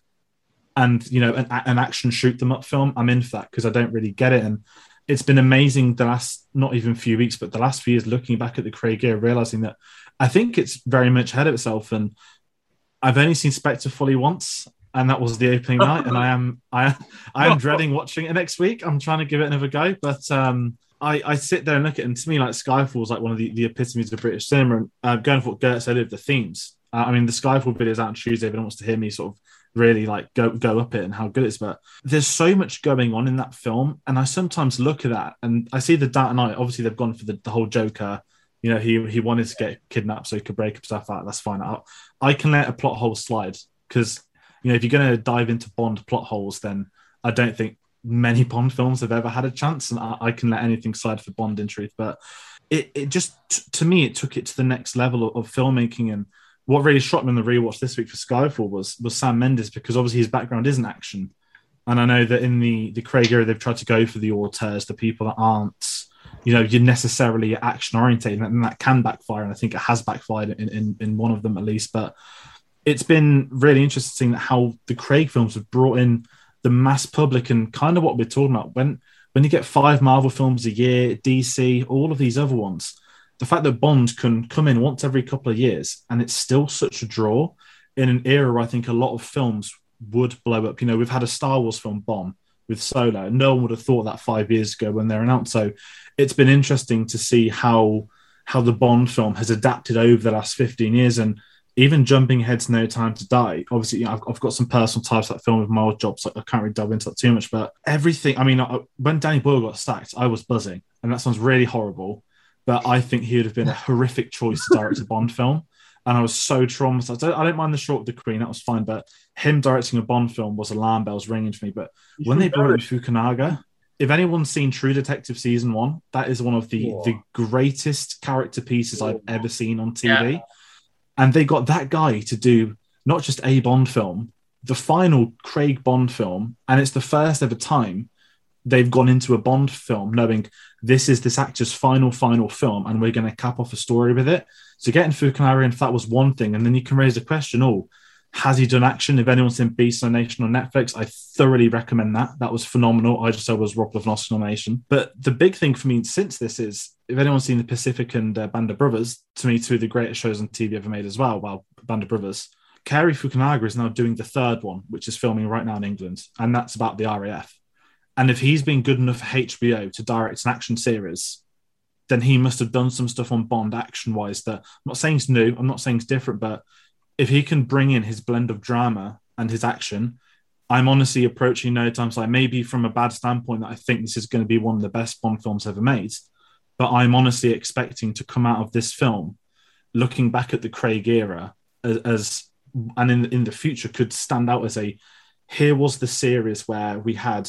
and you know, an, an action shoot them up film, I'm in for that because I don't really get it. And it's been amazing the last, not even a few weeks, but the last few years, looking back at the Craig era, realizing that I think it's very much ahead of itself. And I've only seen Spectre fully once, and that was the opening night. And I am I I am dreading watching it next week. I'm trying to give it another go, but um, I, I sit there and look at it, and to me, like Skyfall is like one of the, the epitomes of British cinema. And uh, going for what Gert said of the themes. Uh, I mean, the Skyfall video is out on Tuesday. If anyone wants to hear me sort of really like go go up it and how good it is, but there's so much going on in that film, and I sometimes look at that and I see the Dark Knight. Obviously, they've gone for the, the whole Joker. You know, he he wanted to get kidnapped so he could break himself out. That's fine. I, I can let a plot hole slide because, you know, if you're going to dive into Bond plot holes, then I don't think many Bond films have ever had a chance, and I, I can let anything slide for Bond in truth. But it, it just, to me, it took it to the next level of, of filmmaking. And what really shocked me in the rewatch this week for Skyfall was was Sam Mendes, because obviously his background isn't action. And I know that in the, the Craig era, they've tried to go for the auteurs, the people that aren't, you know, you're necessarily action oriented, and that can backfire. And I think it has backfired in, in, in one of them at least. But it's been really interesting how the Craig films have brought in the mass public and kind of what we're talking about. When when you get five Marvel films a year, D C, all of these other ones, the fact that Bond can come in once every couple of years and it's still such a draw in an era where I think a lot of films would blow up. You know, we've had a Star Wars film bomb with Solo. No one would have thought that five years ago when they're announced. So it's been interesting to see how how the Bond film has adapted over the last fifteen years. And even jumping ahead to No Time to Die, obviously, you know, I've, I've got some personal ties to that film with my old job, so I can't really delve into that too much. But everything, I mean, I, when Danny Boyle got sacked, I was buzzing. And that sounds really horrible, but I think he would have been a horrific choice to direct a Bond film. And I was so traumatized. I don't, I don't mind the short of the Queen, that was fine. But him directing a Bond film was alarm bells ringing for me. But you when they brought in Fukunaga, if anyone's seen True Detective season one, that is one of the, the greatest character pieces I've ever seen on T V. Yeah. And they got that guy to do not just a Bond film, the final Craig Bond film. And it's the first ever time they've gone into a Bond film knowing this is this actor's final, final film, and we're going to cap off a story with it. So getting Fukunaga in, if that was one thing, and then you can raise the question, oh, has he done action? If anyone's seen Beast of Nation on Netflix, I thoroughly recommend that. That was phenomenal. I just said it was robbed of an Oscar nomination. But the big thing for me since this is, if anyone's seen The Pacific and uh, Band of Brothers, to me, two of the greatest shows on T V ever made as well, well, Band of Brothers, Cary Fukunaga is now doing the third one, which is filming right now in England, and that's about the R A F. And if he's been good enough for H B O to direct an action series, then he must have done some stuff on Bond action-wise that, I'm not saying it's new, I'm not saying it's different, but if he can bring in his blend of drama and his action, I'm honestly approaching No Time to Die, maybe from a bad standpoint that I think this is going to be one of the best Bond films ever made. But I'm honestly expecting to come out of this film looking back at the Craig era as, as and in, in the future could stand out as a, here was the series where we had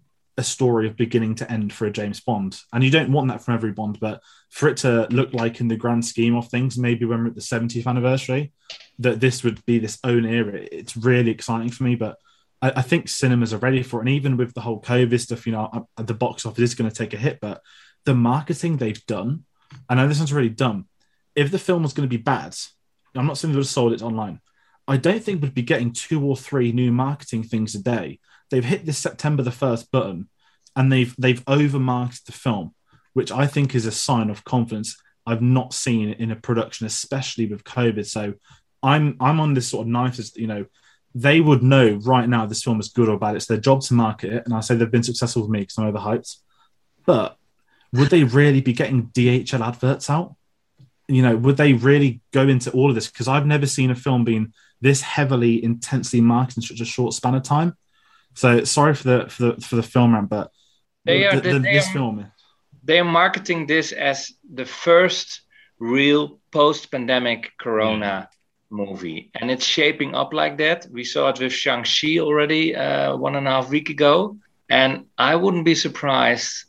a story of beginning to end for a James Bond. And you don't want that from every Bond, but for it to look like in the grand scheme of things, maybe when we're at the seventieth anniversary, that this would be this own era, it's really exciting for me. But I, I think cinemas are ready for it. And even with the whole COVID stuff, you know, the box office is going to take a hit, but the marketing they've done, I know this sounds really dumb. If the film was going to be bad, I'm not saying they would have sold it online, I don't think we'd be getting two or three new marketing things a day. They've hit this September the first button, and they've they've over-marketed the film, which I think is a sign of confidence I've not seen in a production, especially with COVID. So I'm I'm on this sort of knife, as you know, they would know right now this film is good or bad. It's their job to market it, and I say they've been successful with me because I'm overhyped. But would they really be getting D H L adverts out? You know, would they really go into all of this? Because I've never seen a film being this heavily, intensely marketed in such a short span of time. So sorry for the for the for the film rant, but they are, the, the, they this are, film. They are marketing this as the first real post-pandemic Corona movie, and it's shaping up like that. We saw it with Shang-Chi already uh, one and a half week ago, and I wouldn't be surprised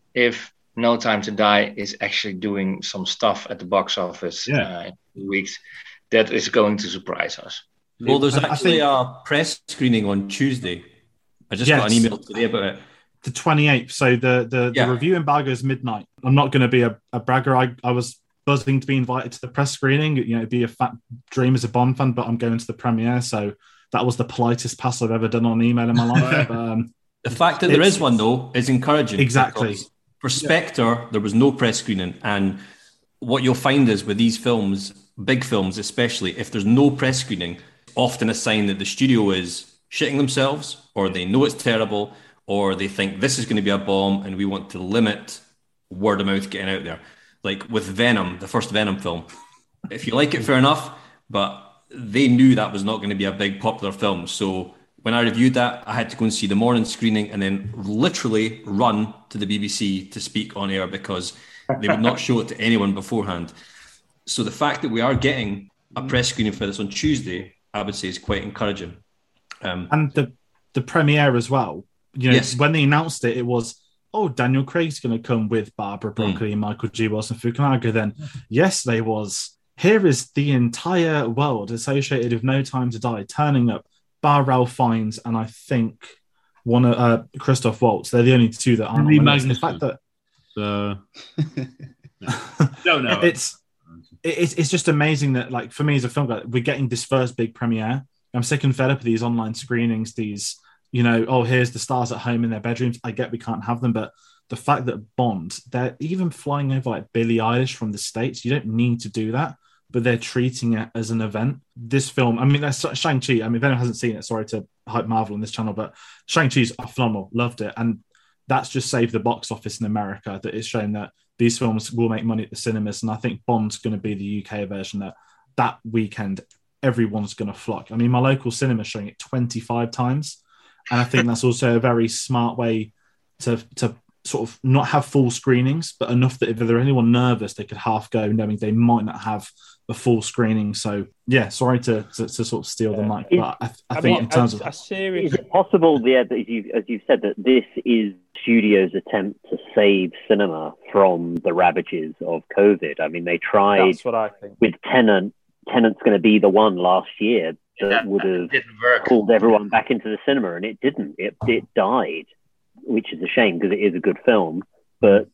if No Time to Die is actually doing some stuff at the box office yeah. uh, in two weeks that is going to surprise us. Well, there's I actually think, a press screening on Tuesday. I just yes. got an email today about it. The twenty-eighth. So the the, Yeah. the review embargo is midnight. I'm not going to be a, a bragger. I, I was buzzing to be invited to the press screening. You know, it'd be a fat dream as a Bond fan, but I'm going to the premiere. So that was the politest pass I've ever done on email in my life. But, um, the fact that there is one, though, is encouraging. Exactly. because For Spectre, there was no press screening. And what you'll find is with these films, big films especially, if there's no press screening, often a sign that the studio is shitting themselves, or they know it's terrible, or they think this is going to be a bomb and we want to limit word of mouth getting out there. Like with Venom, the first Venom film. If you like it, fair enough, but they knew that was not going to be a big popular film. So when I reviewed that, I had to go and see the morning screening and then literally run to the B B C to speak on air because they would not show it to anyone beforehand. So the fact that we are getting a press screening for this on Tuesday, I would say is quite encouraging. Um, and the the premiere as well. You know, Yes. when they announced it, it was, oh, Daniel Craig's going to come with Barbara Broccoli Mm. and Michael G. Wilson Fukunaga. Then yesterday was, here is the entire world associated with No Time to Die turning up. Bar Ralph Fiennes and I think one of uh, Christoph Waltz. They're the only two that aren't. Lee on the list. The Magnuson. fact that So, no, no, it's it's it's just amazing that, like, for me as a film guy, we're getting this first big premiere. I'm sick and fed up of these online screenings, these, you know, oh, here's the stars at home in their bedrooms. I get we can't have them, but the fact that Bond, they're even flying over like Billie Eilish from the States, you don't need to do that, but they're treating it as an event. This film, I mean, that's Shang-Chi. I mean, if anyone hasn't seen it, sorry to hype Marvel on this channel, but Shang-Chi's phenomenal. Loved it. And that's just saved the box office in America, that it's shown that these films will make money at the cinemas. And I think Bond's going to be the U K version that that weekend, everyone's going to flock. I mean, my local cinema is showing it twenty-five times. And I think that's also a very smart way to, to sort of not have full screenings, but enough that if there anyone nervous, they could half go knowing they might not have a full screening. So, yeah, sorry to, to, to sort of steal the mic, but I, I, I think mean, in terms a, of... a serious... Is it possible, yeah, that as, you, as you've said, that this is studio's attempt to save cinema from the ravages of COVID? I mean, they tried That's what I think. with Tenet. Tenet's going to be the one last year that That- would have didn't work. pulled everyone back into the cinema, and it didn't. It, it died, which is a shame because it is a good film. But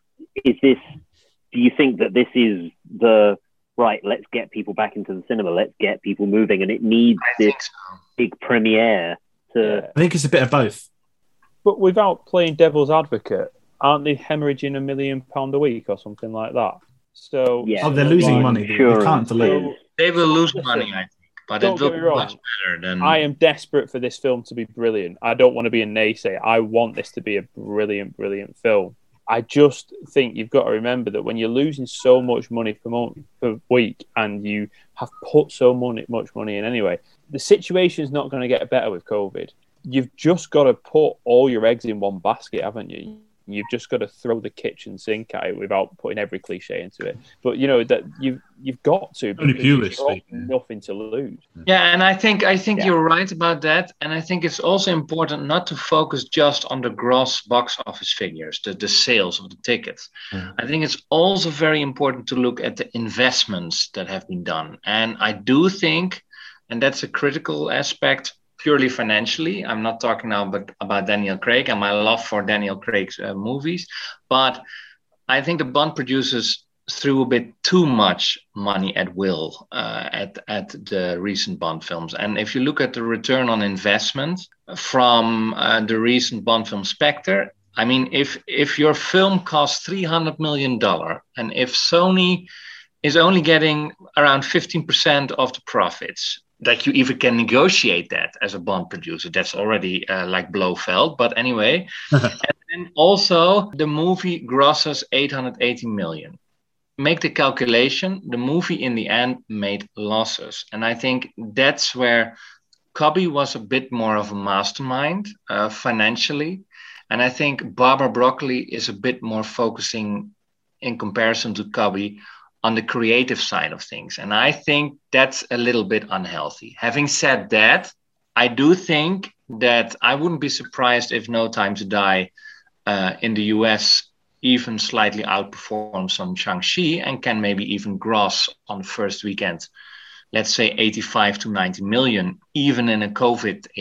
is this... Do you think that this is the... right, let's get people back into the cinema, let's get people moving, and it needs this big premiere to... I think it's a bit of both. But without playing devil's advocate, aren't they hemorrhaging a million pound a week or something like that? So Yeah. Oh, they're losing money. They, they can't delay. They will lose money, I think, but Don't it will get me be wrong. much better than. I am desperate for this film to be brilliant. I don't want to be a naysayer. I want this to be a brilliant, brilliant film. I just think you've got to remember that when you're losing so much money per month, per week, and you have put so money, much money in anyway, the situation's not going to get better with COVID. You've just got to put all your eggs in one basket, haven't you? You've just got to throw the kitchen sink at it without putting every cliche into it. But you know that you've you've got to. Only because purely you've got speaking. nothing to lose. Yeah, and I think I think Yeah. you're right about that, and I think it's also important not to focus just on the gross box office figures, the, the sales of the tickets. I think it's also very important to look at the investments that have been done, and I do think, and that's a critical aspect, purely financially. I'm not talking now about, about Daniel Craig and my love for Daniel Craig's uh, movies, but I think the Bond producers threw a bit too much money at will uh, at, at the recent Bond films. And if you look at the return on investment from uh, the recent Bond film Spectre, I mean, if, if your film costs three hundred million dollars and if Sony is only getting around fifteen percent of the profits, that you even can negotiate that as a Bond producer, that's already uh, like Blofeld. But anyway, and then also the movie grosses eight hundred eighty million. Make the calculation, the movie in the end made losses. And I think that's where Cubby was a bit more of a mastermind uh, financially. And I think Barbara Broccoli is a bit more focusing in comparison to Cubby on the creative side of things. And I think that's a little bit unhealthy. Having said that, I do think that I wouldn't be surprised if No Time to Die uh, in the U S even slightly outperforms on Shang-Chi and can maybe even gross on the first weekend, let's say eighty-five to ninety million, even in a COVID era.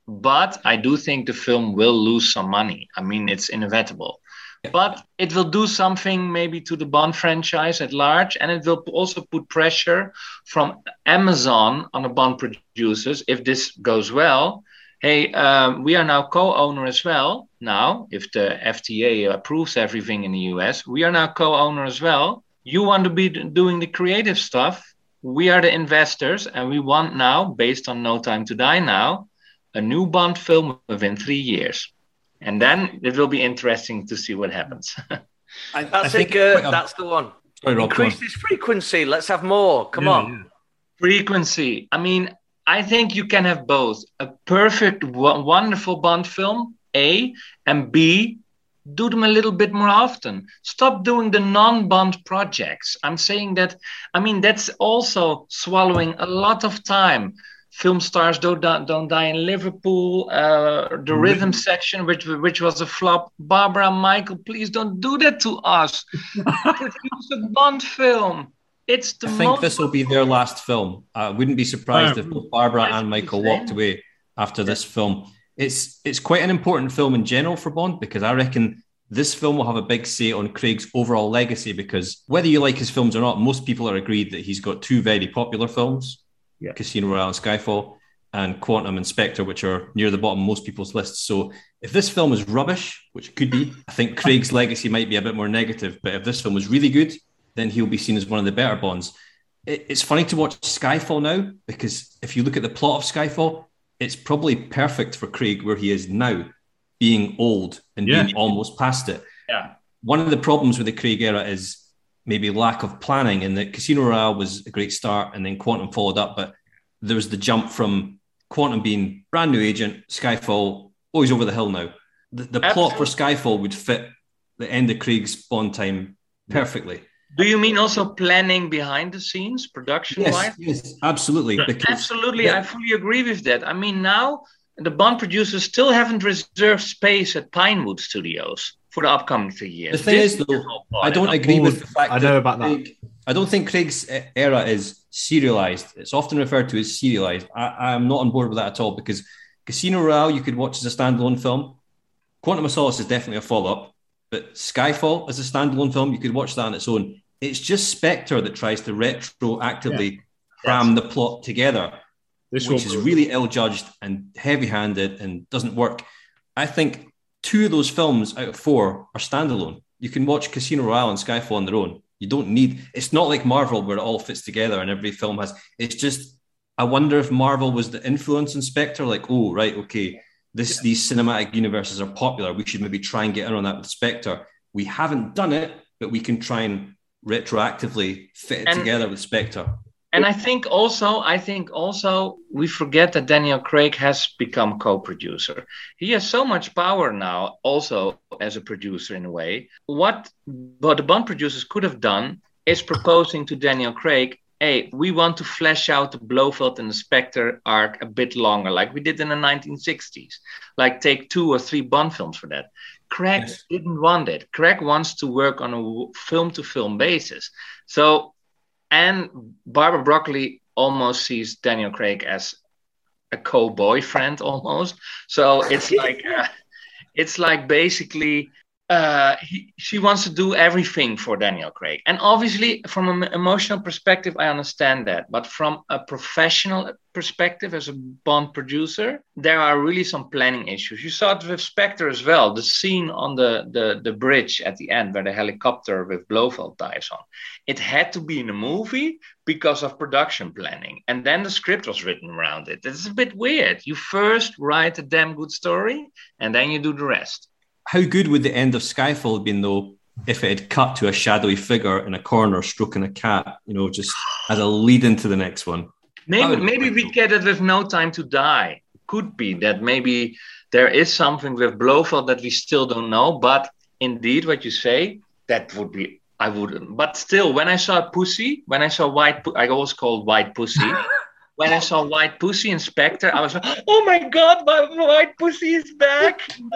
but I do think the film will lose some money. I mean, it's inevitable. But it will do something maybe to the Bond franchise at large, and it will also put pressure from Amazon on the Bond producers. If this goes well, hey, um, we are now co-owner as well. Now, if the F T A approves everything in the U S, we are now co-owner as well. You want to be doing the creative stuff. We are the investors, and we want now, based on No Time to Die now, a new Bond film within three years. And then it will be interesting to see what happens. I, that's I it, Gert. That's the one. Sorry, Rob, Increase this frequency. Let's have more. Come yeah, on. Yeah. Frequency. I mean, I think you can have both. A perfect, wonderful Bond film, A, and B, do them a little bit more often. Stop doing the non-Bond projects. I'm saying that, I mean, that's also swallowing a lot of time. Film stars don't don't die in Liverpool. Uh, the mm-hmm. rhythm section, which which was a flop. Barbara, Michael, please don't do that to us. Produce a Bond film. It's the. I think most this will be their last film. I wouldn't be surprised if both Barbara and Michael walked away after this film. It's it's quite an important film in general for Bond, because I reckon this film will have a big say on Craig's overall legacy. Because whether you like his films or not, most people are agreed that he's got two very popular films. Yeah. Casino Royale and Skyfall, and Quantum and Spectre, which are near the bottom of most people's lists. So if this film is rubbish, which it could be, I think Craig's legacy might be a bit more negative. But if this film is really good, then he'll be seen as one of the better Bonds. It, it's funny to watch Skyfall now, because if you look at the plot of Skyfall, it's probably perfect for Craig where he is now, being old and yeah. being almost past it. Yeah. One of the problems with the Craig era is maybe lack of planning, and that Casino Royale was a great start and then Quantum followed up, but there was the jump from Quantum being brand new agent, Skyfall, oh, he's over the hill now. The, the plot for Skyfall would fit the end of Craig's Bond time perfectly. Do you mean also planning behind the scenes, production-wise? Yes, yes, absolutely. Because, absolutely, yeah. I fully agree with that. I mean, now the Bond producers still haven't reserved space at Pinewood Studios for the upcoming three years. The thing this is, though, I don't agree with the fact I know about Craig, that. I don't think Craig's era is serialized. It's often referred to as serialized. I am not on board with that at all, because Casino Royale you could watch as a standalone film. Quantum of Solace is definitely a follow-up, but Skyfall as a standalone film, you could watch that on its own. It's just Spectre that tries to retroactively yeah. cram the plot together, this which is really ill-judged and heavy-handed and doesn't work. I think two of those films out of four are standalone. You can watch Casino Royale and Skyfall on their own. You don't need... It's not like Marvel where it all fits together and every film has... It's just... I wonder if Marvel was the influence in Spectre. Like, oh, right, okay, this yeah. these cinematic universes are popular. We should maybe try and get in on that with Spectre. We haven't done it, but we can try and retroactively fit it and- together with Spectre. And I think also, I think also we forget that Daniel Craig has become co-producer. He has so much power now, also as a producer in a way. What, what the Bond producers could have done is proposing to Daniel Craig, hey, we want to flesh out the Blofeld and the Spectre arc a bit longer, like we did in the nineteen sixties. Like take two or three Bond films for that. Craig yes. didn't want it. Craig wants to work on a film-to-film basis. So... And Barbara Broccoli almost sees Daniel Craig as a co-boyfriend almost. So it's like, uh, it's like basically uh, he, she wants to do everything for Daniel Craig. And obviously, from an emotional perspective, I understand that. But from a professional perspective, as a Bond producer, there are really some planning issues. You saw it with Spectre as well. The scene on the, the, the bridge at the end where the helicopter with Blofeld dives on. It had to be in a movie because of production planning. And then the script was written around it. It's a bit weird. You first write a damn good story and then you do the rest. How good would the end of Skyfall have been, though, if it had cut to a shadowy figure in a corner stroking a cat, you know, just as a lead into the next one? Maybe maybe we get it with No Time to Die. Could be that maybe there is something with Blofeld that we still don't know. But indeed, what you say, that would be, I wouldn't. But still, when I saw Pussy, when I saw White, I always called White Pussy. When I saw White Pussy in Spectre, I was like, oh my God, my White Pussy is back.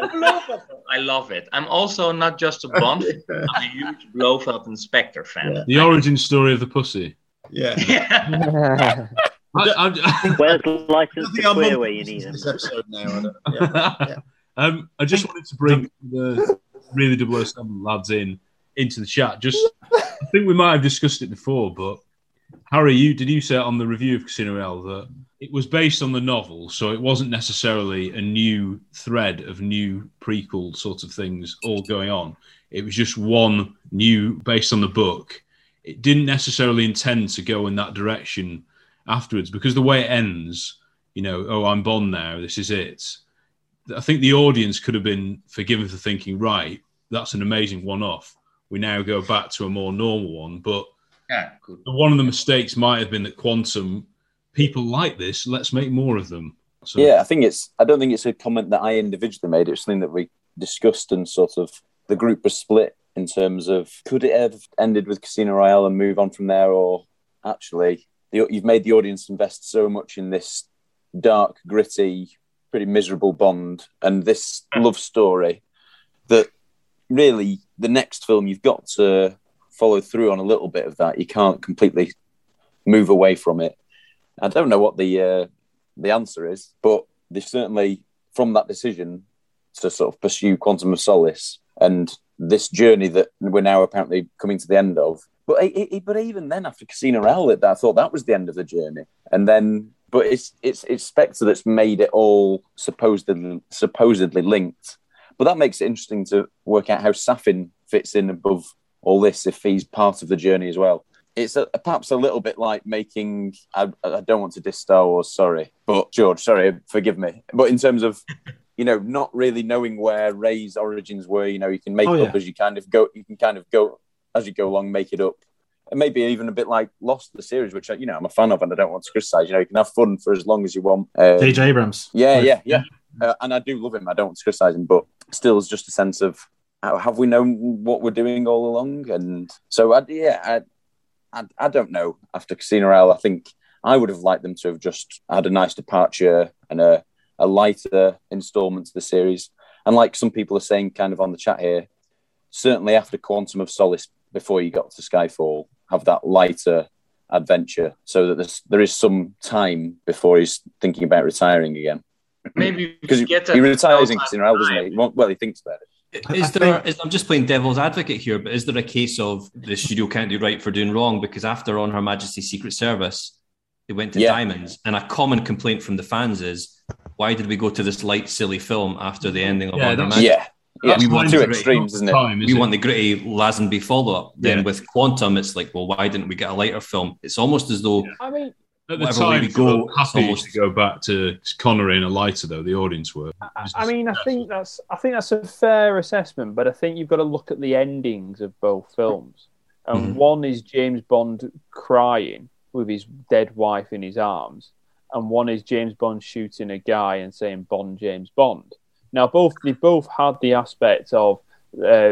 I love it. I'm also not just a Bond, I'm a huge Blofeld and Spectre fan. The origin story of the pussy. Yeah. yeah. I, I, Where's license to queer where you need them? This episode now. I, don't, yeah, yeah. um, I just wanted to bring the really double oh seven lads in into the chat. Just, I think we might have discussed it before, but Harry, you did you say on the review of Casino Royale that it was based on the novel, so it wasn't necessarily a new thread of new prequel sort of things all going on. It was just one new based on the book. It didn't necessarily intend to go in that direction afterwards, because the way it ends, you know, oh, I'm Bond now, this is it. I think the audience could have been forgiven for thinking, right, that's an amazing one-off. We now go back to a more normal one. But yeah, good. One of the mistakes might have been that Quantum, people like this, let's make more of them. So, yeah, I think it's, I don't think it's a comment that I individually made. It was something that we discussed, and sort of the group was split in terms of, could it have ended with Casino Royale and move on from there? Or actually, the, you've made the audience invest so much in this dark, gritty, pretty miserable Bond and this love story that really the next film you've got to follow through on a little bit of that. You can't completely move away from it. I don't know what the uh, the answer is, but they certainly, from that decision to sort of pursue Quantum of Solace and this journey that we're now apparently coming to the end of. But it, it, but even then, after Casino Royale, I thought that was the end of the journey. And then, but it's it's it's Spectre that's made it all supposedly supposedly linked. But that makes it interesting to work out how Safin fits in above all this, if he's part of the journey as well. It's a, perhaps a little bit like making, I, I don't want to diss Star Wars, sorry, but George, sorry, forgive me. But in terms of, you know, not really knowing where Rey's origins were, you know, you can make Oh, it yeah. up as you kind of go, you can kind of go, as you go along, make it up. And maybe even a bit like Lost, the series, which, you know, I'm a fan of and I don't want to criticise. You know, you can have fun for as long as you want. Um, J J Abrams. Yeah, yeah, yeah. Uh, and I do love him. I don't want to criticise him, but still it's just a sense of, uh, have we known what we're doing all along? And so, I, yeah, I, I, I don't know. After Casino Royale, I think I would have liked them to have just had a nice departure and a, a lighter instalment to the series. And like some people are saying kind of on the chat here, certainly after Quantum of Solace, before you got to Skyfall, have that lighter adventure so that there's, there is some time before he's thinking about retiring again. Maybe because he, get he retires in that Casino Royale, doesn't he? He won't- Well, he thinks about it. Is there? Is, I'm just playing devil's advocate here, but is there a case of the studio can't do right for doing wrong? Because after On Her Majesty's Secret Service, they went to Yeah. Diamonds, and a common complaint from the fans is, why did we go to this light, silly film after the ending of Yeah, On Her that's- Majesty? Yeah, yeah. We want Two the extremes, gritty- isn't it? Time, is we it? want the gritty Lazenby follow-up. Then Yeah. with Quantum, it's like, well, why didn't we get a lighter film? It's almost as though I mean, At the whatever way time, we we go, were it's happy almost to go back to Connery in a lighter, though. The audience were. I, I mean, I think that's I think that's a fair assessment, but I think you've got to look at the endings of both films. And Mhm. one is James Bond crying with his dead wife in his arms, and one is James Bond shooting a guy and saying Bond, James Bond. Now, both they both had the aspect of uh,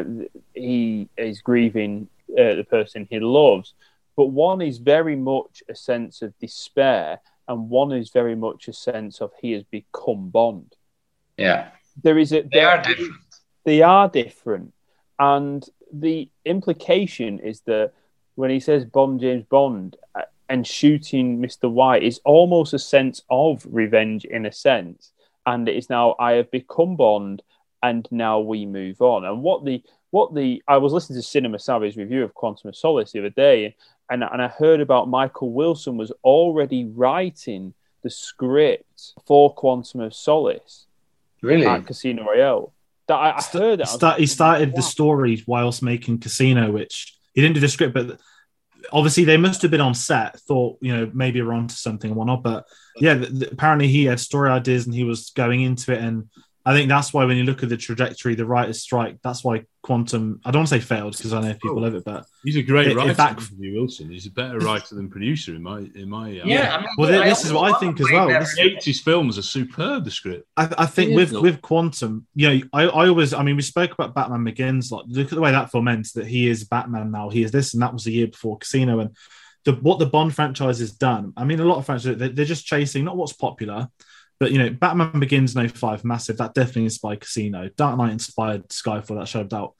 he is grieving uh, the person he loves, but one is very much a sense of despair, and one is very much a sense of he has become Bond. Yeah, There is a they there- are different. They are different, and the implication is that when he says Bond, James Bond, uh, and shooting Mister White is almost a sense of revenge in a sense, and it is now I have become Bond, and now we move on. And what the what the I was listening to Cinema Savvy's review of Quantum of Solace the other day, and and I heard about Michael Wilson was already writing the script for Quantum of Solace Really? at Casino Royale. That I, I heard it. I was Start, he like, started wow. the story whilst making Casino, which he didn't do the script, but obviously they must have been on set, thought, you know, maybe we're onto something and whatnot. But yeah, th- th- apparently he had story ideas and he was going into it. And I think that's why when you look at the trajectory, the writer's strike, that's why Quantum, I don't want to say failed because I know people love it, but He's a great It- writer, in fact- Anthony Wilson. He's a better writer than producer in my in my. uh, Yeah, I mean, well, I this is what I also think as way well. better. This- The eighties films are superb. The script. I, I think It is, with though. with Quantum, you know, I, I always, I mean, we spoke about Batman Begins. Like, look at the way that film ends. That he is Batman now. He is this, and that was the year before Casino. And the what the Bond franchise has done. I mean, a lot of franchises they, they're just chasing not what's popular, but you know, Batman Begins in oh five, massive. That definitely inspired Casino. Dark Knight inspired Skyfall. That showed doubt.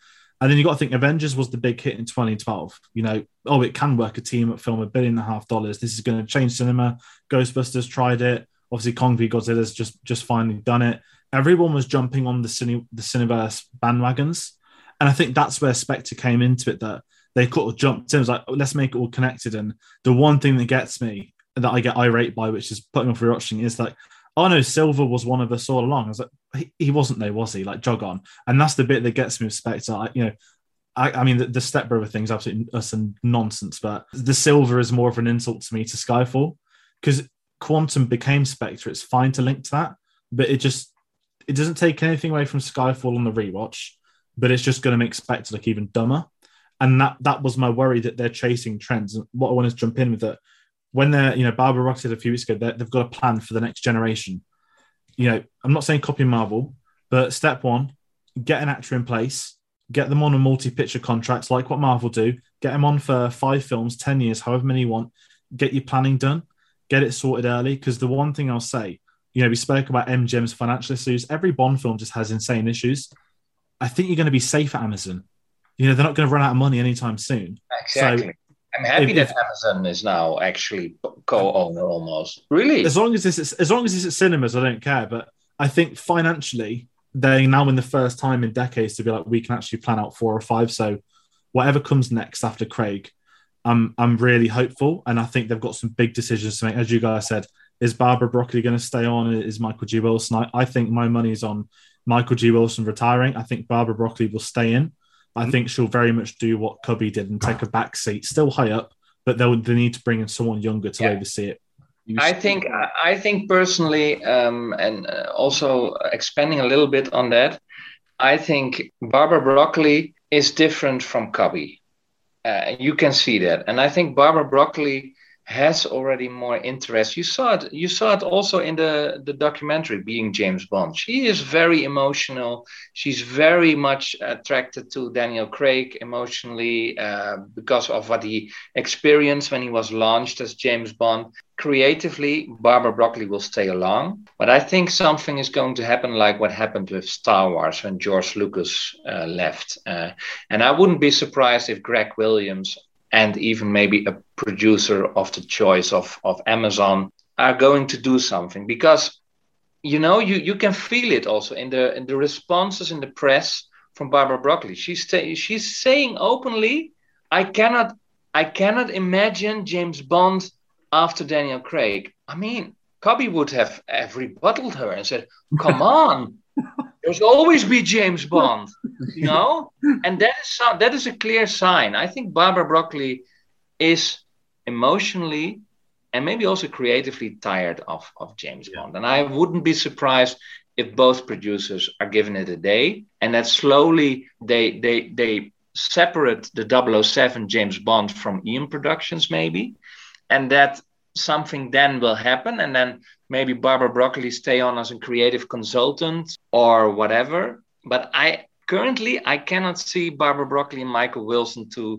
And then you got to think Avengers was the big hit in twenty twelve. You know, oh, it can work a team up film a billion and a half dollars. This is going to change cinema. Ghostbusters tried it. Obviously, Kong v Godzilla's just just finally done it. Everyone was jumping on the cine, the Cineverse bandwagons, and I think that's where Spectre came into it. That they could have jumped in. It was like, oh, let's make it all connected. And the one thing that gets me, that I get irate by, which is putting off rewatching, is like, oh no, Silver was one of us all along. I was like, he, he wasn't there, was he? Like, jog on. And that's the bit that gets me with Spectre. I, you know, I, I mean, the, the stepbrother thing is absolutely utter nonsense, but the Silver is more of an insult to me to Skyfall, because Quantum became Spectre. It's fine to link to that, but it just it doesn't take anything away from Skyfall on the rewatch, but it's just going to make Spectre look even dumber. And that that was my worry, that they're chasing trends. And what I want to jump in with that, when they're, you know, Barbara Rock said a few weeks ago that they've got a plan for the next generation. You know, I'm not saying copy Marvel, but step one, get an actor in place, get them on a multi-picture contract like what Marvel do, get them on for five films, ten years, however many you want, get your planning done, get it sorted early. Because the one thing I'll say, you know, we spoke about M G M's financial issues. Every Bond film just has insane issues. I think you're going to be safe at Amazon. You know, they're not going to run out of money anytime soon. Exactly. So, I'm happy if, that if, Amazon is now actually co-owner almost. Really? As long as it's as long as it's at cinemas, I don't care. But I think financially, they're now in the first time in decades to be like, we can actually plan out four or five. So whatever comes next after Craig, I'm I'm really hopeful, and I think they've got some big decisions to make. As you guys said, is Barbara Broccoli going to stay on? Is Michael G. Wilson? I, I think my money's on Michael G. Wilson retiring. I think Barbara Broccoli will stay in. I think she'll very much do what Cubby did and take a back seat, still high up, but they'll they need to bring in someone younger to yeah. oversee it. I think I think personally, um, and also expanding a little bit on that, I think Barbara Broccoli is different from Cubby. Uh, you can see that, and I think Barbara Broccoli has already more interest. You saw it. You saw it also in the, the documentary, Being James Bond. She is very emotional. She's very much attracted to Daniel Craig emotionally uh, because of what he experienced when he was launched as James Bond. Creatively, Barbara Broccoli will stay along. But I think something is going to happen like what happened with Star Wars when George Lucas uh, left. Uh, and I wouldn't be surprised if Greg Williams and even maybe a producer of the choice of, of Amazon are going to do something, because, you know, you, you can feel it also in the in the responses in the press from Barbara Broccoli. She's t- she's saying openly, I cannot I cannot imagine James Bond after Daniel Craig. I mean, Cubby would have, have rebutted her and said, come on, there's always be James Bond, you know? And that is some, that is a clear sign. I think Barbara Broccoli is emotionally and maybe also creatively tired of, of James yeah. Bond. And I wouldn't be surprised if both producers are giving it a day, and that slowly they they they separate the double oh seven James Bond from Eon Productions maybe, and that something then will happen, and then maybe Barbara Broccoli stay on as a creative consultant or whatever. But I currently I cannot see Barbara Broccoli and Michael Wilson to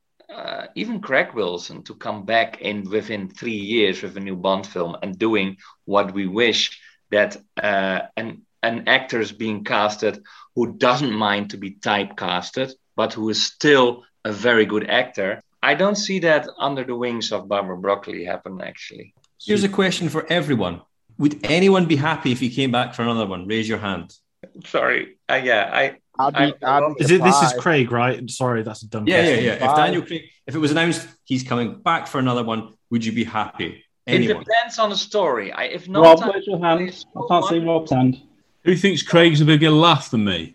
uh, even Craig Wilson to come back in within three years with a new Bond film and doing what we wish, that uh, an an actor is being casted who doesn't mind to be typecasted, but who is still a very good actor. I don't see that under the wings of Barbara Broccoli happen, actually. Here's a question for everyone. Would anyone be happy if he came back for another one? Raise your hand. Sorry. Uh, yeah, I... I'll be, I, I'll be is it, this is Craig, right? Sorry, that's a dumb yeah, question. Yeah, yeah, If Daniel Craig, if it was announced he's coming back for another one, would you be happy? Anyone? It depends on the story. I, if not, Rob, where's your hand? So I can't much. see Rob's hand. Who thinks Craig's a bigger laugh than me?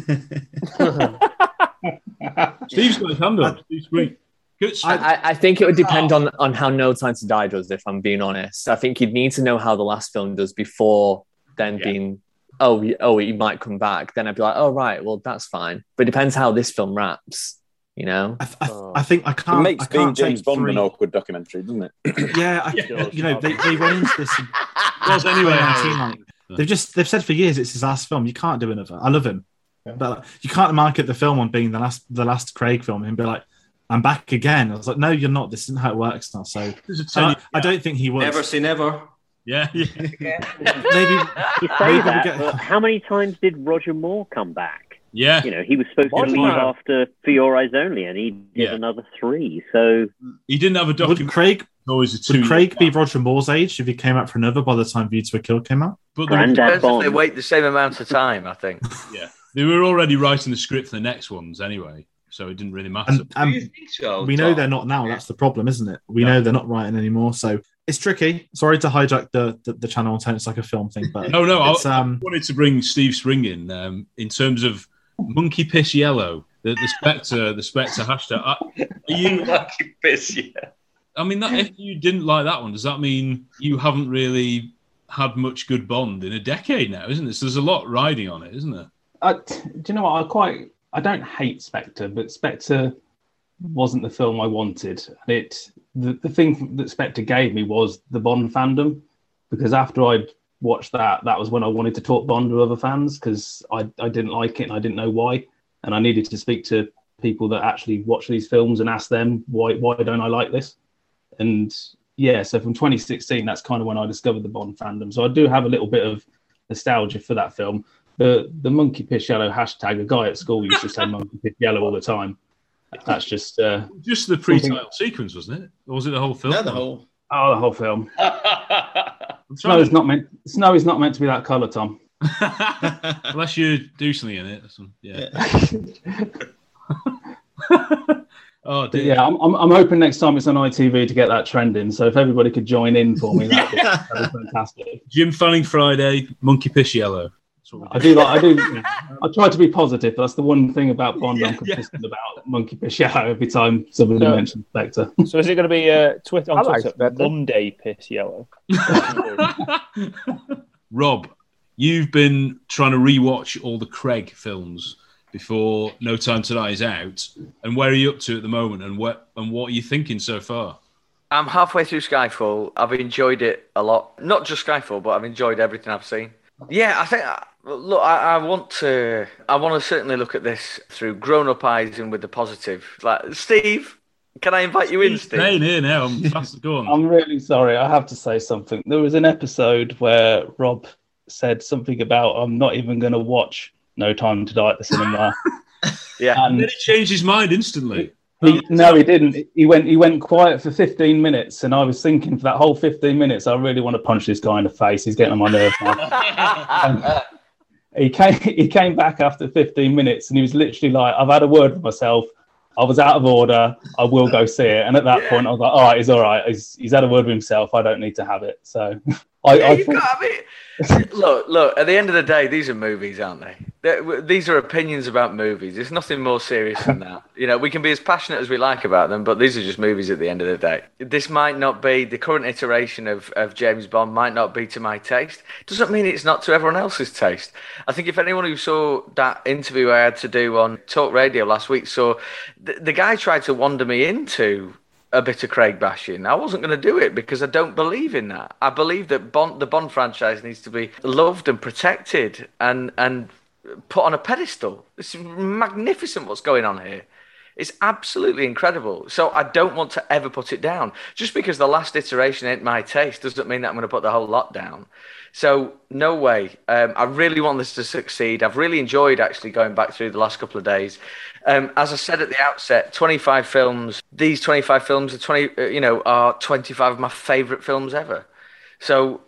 Steve's got his hand up. Steve's great. I, I think it would depend on, on how No Time to Die does, if I'm being honest. I think you'd need to know how the last film does before then yeah. being, oh, oh, he might come back. Then I'd be like, oh, right, well, that's fine. But it depends how this film wraps, you know? I, I, I think I can't... It makes I can't being James Bond three... an awkward documentary, doesn't it? Yeah, I, yeah. you know, they, they went into this... well, anyway, like, they've just they've said for years it's his last film. You can't do another. I love him. Yeah. But you can't market the film on being the last the last Craig film and be like, I'm back again. I was like, no, you're not. This isn't how it works now. So, so I, I don't think he was. Never say never. Yeah. yeah. maybe. You say maybe that, get... but how many times did Roger Moore come back? Yeah. You know, he was supposed to leave after For Your Eyes Only, and he did yeah. another three. So he didn't have a documentary. Would Craig, always a would Craig be Roger Moore's age if he came out for another by the time View to a Kill came out? But Grandad Bond. They wait the same amount of time, I think. Yeah. They were already writing the script for the next ones anyway, so it didn't really matter. And, and Do you think so, we know they're not now. That's the problem, isn't it? We no. know they're not writing anymore, so it's tricky. Sorry to hijack the the, the channel and turn it's like a film thing, but no, no. It's, I, um, I wanted to bring Steve Spring in um, in terms of Monkey Piss Yellow, the, the Spectre, the Spectre hashtag. Are you Monkey Piss? Yeah. I mean, that, if you didn't like that one, does that mean you haven't really had much good Bond in a decade now? Isn't it? So there's a lot riding on it, isn't there? Uh, do you know what? I quite, I don't hate Spectre, but Spectre wasn't the film I wanted. It, the, the thing that Spectre gave me was the Bond fandom, because after I'd watched that, that was when I wanted to talk Bond to other fans, because I, I didn't like it and I didn't know why. And I needed to speak to people that actually watch these films and ask them, why, why don't I like this? And yeah, so from twenty sixteen, that's kind of when I discovered the Bond fandom. So I do have a little bit of nostalgia for that film. The the Monkey Piss Yellow hashtag, a guy at school used to say Monkey Piss Yellow all the time. That's just... Uh, just the pre-title sequence, wasn't it? Or was it the whole film? No, the whole... Oh, the whole film. Snow is not meant. Snow is not meant to be that colour, Tom. Unless you're douchely in it. Yeah. Oh, dear. Yeah, I'm, I'm I'm hoping next time it's on I T V to get that trending. So if everybody could join in for me, that'd be, that'd be fantastic. Jim Fanning Friday, Monkey Piss Yellow. I do like. I do. I try to be positive, but that's the one thing about Bond yeah, I'm consistent yeah. about. Monkey Piss Yellow every time somebody so, mentions Spectre. So is it going to be uh, Twitter on like Twitter? Monday Piss Yellow. Rob, you've been trying to rewatch all the Craig films before No Time to Die is out, and where are you up to at the moment, and what and what are you thinking so far? I'm halfway through Skyfall. I've enjoyed it a lot. Not just Skyfall, but I've enjoyed everything I've seen. Yeah, I think. Look, I, I want to. I want to certainly look at this through grown-up eyes and with the positive. Like Steve, can I invite you in, Steve? Staying here now. I'm fast. Go on. I'm really sorry. I have to say something. There was an episode where Rob said something about I'm not even going to watch No Time to Die at the cinema. Yeah, and, and then he changed his mind instantly. He, no, he didn't. He went. He went quiet for fifteen minutes, and I was thinking for that whole fifteen minutes, I really want to punch this guy in the face. He's getting on my nerves now. He came. He came back after fifteen minutes, and he was literally like, "I've had a word with myself. I was out of order. I will go see it." And at that yeah. point, I was like, "All right, he's all right. He's, he's had a word with himself. I don't need to have it." So, I, yeah, I you thought... got it. Look, look. At the end of the day, these are movies, aren't they? They're, these are opinions about movies. There's nothing more serious than that. You know, we can be as passionate as we like about them, but these are just movies at the end of the day. This might not be the current iteration of, of James Bond. Might not be to my taste. Doesn't mean it's not to everyone else's taste. I think if anyone who saw that interview I had to do on Talk Radio last week saw the, the guy tried to wander me into a bit of Craig bashing. I wasn't going to do it because I don't believe in that. I believe that Bond, the Bond franchise needs to be loved and protected and and put on a pedestal. It's magnificent what's going on here. It's absolutely incredible. So I don't want to ever put it down. Just because the last iteration ain't my taste doesn't mean that I'm going to put the whole lot down. So no way. Um, I really want this to succeed. I've really enjoyed actually going back through the last couple of days. Um, as I said at the outset, twenty-five films. These twenty-five films are twenty. Uh, you know, are twenty-five of my favourite films ever. So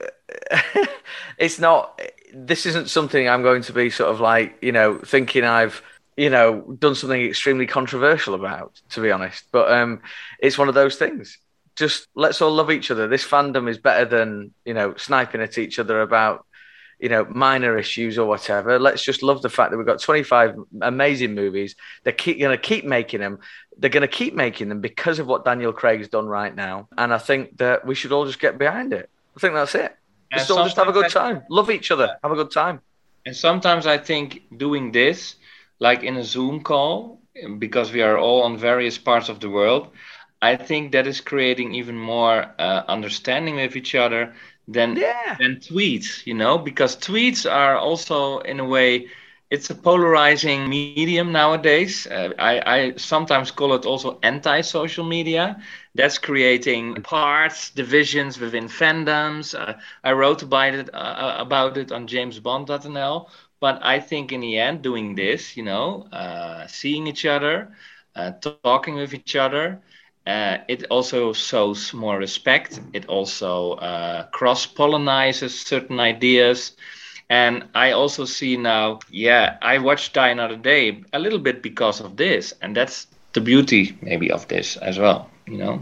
it's not. This isn't something I'm going to be sort of like you know thinking I've you know done something extremely controversial about. To be honest, but um, it's one of those things. Just let's all love each other. This fandom is better than, you know, sniping at each other about, you know, minor issues or whatever. Let's just love the fact that we've got twenty-five amazing movies. They're keep, going to keep making them. They're going to keep making them because of what Daniel Craig's done right now. And I think that we should all just get behind it. I think that's it. Just all just have a good time. Love each other. Have a good time. And sometimes I think doing this, like in a Zoom call, because we are all on various parts of the world, I think that is creating even more uh, understanding with each other than yeah. than tweets, you know, because tweets are also in a way, it's a polarizing medium nowadays. Uh, I, I sometimes call it also anti-social media. That's creating parts, divisions within fandoms. Uh, I wrote about it uh, about it on James Bond dot N L. But I think in the end, doing this, you know, uh, seeing each other, uh, talking with each other, uh, it also shows more respect. It also uh, cross-pollinizes certain ideas. And I also see now, yeah, I watched Die Another Day a little bit because of this. And that's the beauty maybe of this as well, you know.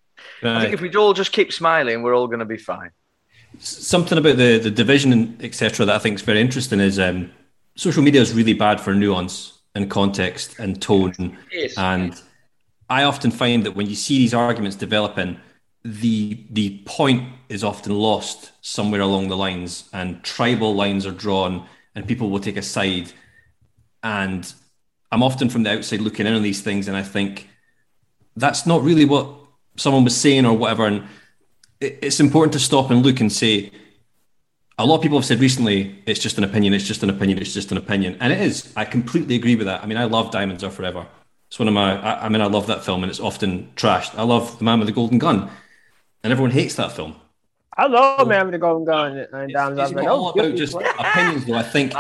I think if we all just keep smiling, we're all going to be fine. Something about the, the division and et cetera that I think is very interesting is um, social media is really bad for nuance and context and tone. Yes. And I often find that when you see these arguments developing, the the point is often lost somewhere along the lines, and tribal lines are drawn and people will take a side. And I'm often from the outside looking in on these things, and I think that's not really what someone was saying or whatever. And it's important to stop and look and say, a lot of people have said recently, it's just an opinion, it's just an opinion, it's just an opinion. And it is. I completely agree with that. I mean, I love Diamonds Are Forever. It's one of my, I, I mean, I love that film and it's often trashed. I love The Man with the Golden Gun and everyone hates that film. I love Man with the Golden Gun. And Diamonds It's Are not all Forever. about just opinions though. I think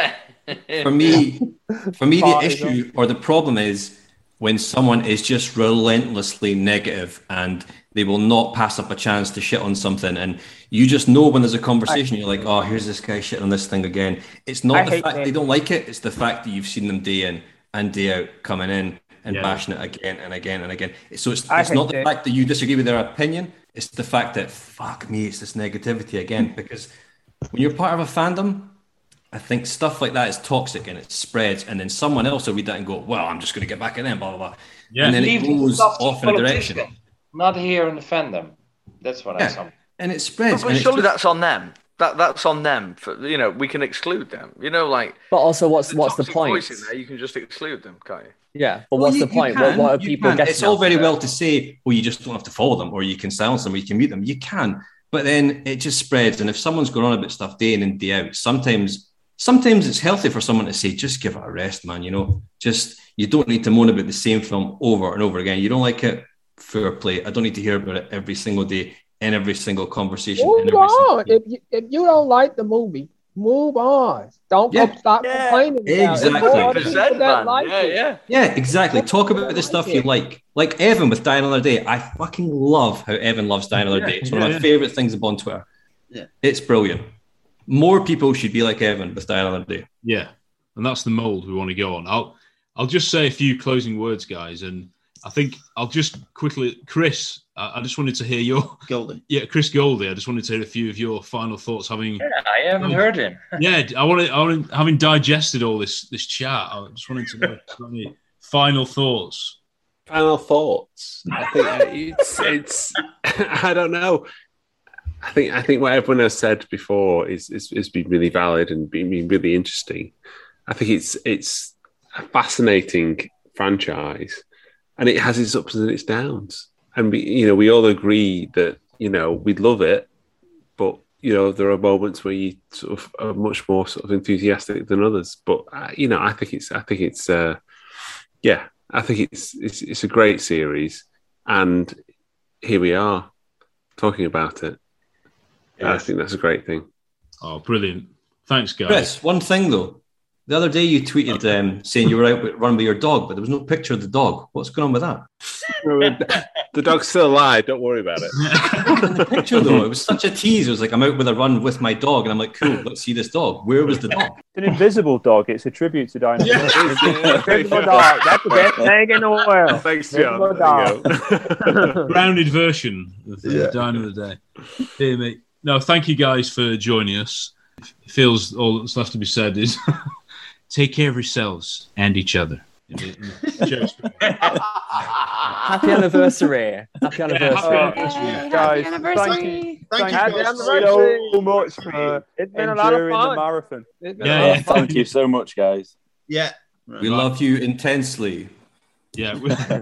for me, for me, the issue or the problem is when someone is just relentlessly negative and they will not pass up a chance to shit on something. And you just know when there's a conversation, you're like, oh, here's this guy shitting on this thing again. It's not I the hate fact that. they don't like it. It's the fact that you've seen them day in and day out coming in and Yeah. bashing it again and again and again. So it's, I it's not hate the it. fact that you disagree with their opinion. It's the fact that, fuck me, it's this negativity again. Because when you're part of a fandom, I think stuff like that is toxic and it spreads. And then someone else will read that and go, well, I'm just going to get back at them, blah, blah, blah. Yeah. And then it Leave this goes stuff to off in a politicians, direction. Not here in the fandom. That's what I Yeah. saw. And it spreads. But, but and it's surely just- that's on them. That that's on them. For, you know, we can exclude them. You know, like. But also, what's what's the toxic point? voice in there, you can just exclude them, can't you? Yeah, but Well, what's you- the you point? What, can, what are you people can. getting? It's all out very of it? well to say, well, you just don't have to follow them, or you can silence them, or you can mute them. You can, but then it just spreads. And if someone's going on about stuff day in and day out, sometimes, sometimes it's healthy for someone to say, just give it a rest, man. You know, just you don't need to moan about the same film over and over again. You don't like it, fair play. I don't need to hear about it every single day in every single conversation. in Move every single on. If you, if you don't like the movie, move on. Don't Yeah. go stop complaining. about it. Exactly. There are people that like it. Yeah, exactly. Talk about the stuff you like. Like Evan with Die Another Day. I fucking love how Evan loves Die Another Yeah, Day. It's one of yeah, my yeah. favourite things upon Twitter. Yeah. It's brilliant. More people should be like Evan with Die Another Day. Yeah, and that's the mold we want to go on. I'll I'll just say a few closing words, guys, and I think I'll just quickly, Chris. I, I just wanted to hear your Goldie. Yeah, Chris Goldie. I just wanted to hear a few of your final thoughts. Having Yeah, I haven't heard him. yeah, I want to. I want having digested all this this chat. I just wanted to know if you've got any final thoughts. Final thoughts. I think it's it's. I don't know. I think I think what everyone has said before is is has been really valid and been, been really interesting. I think it's it's a fascinating franchise, and it has its ups and its downs. And we, you know, we all agree that you know we love it, but you know there are moments where you sort of are much more sort of enthusiastic than others. But uh, you know, I think it's I think it's uh, yeah, I think it's it's it's a great series, and here we are talking about it. I think that's a great thing. Oh, brilliant! Thanks, guys. Chris, one thing though. The other day you tweeted um, saying you were out with, running with your dog, but there was no picture of the dog. What's going on with that? The dog's still alive. Don't worry about it. In the picture though, it was such a tease. It was like, I'm out with a run with my dog, and I'm like, cool, let's see this dog. Where was the dog? It's an invisible dog. It's a tribute to Dino. Yeah. Invisible dog. That's the best thing in the world. Thanks, John. Invisible There dog. Rounded version of the Yeah. Dine of the Day. Dear me. No, thank you guys for joining us. It feels all that's left to be said is take care of yourselves and each other. Cheers. Happy anniversary. Happy anniversary. anniversary. Guys, anniversary. thank you, Thank you, thank guys. you so much for It's been a lot of enduring the fun. marathon. It's been Yeah, a lot yeah. of fun. Thank you so much, guys. Yeah. We love you intensely. Yeah.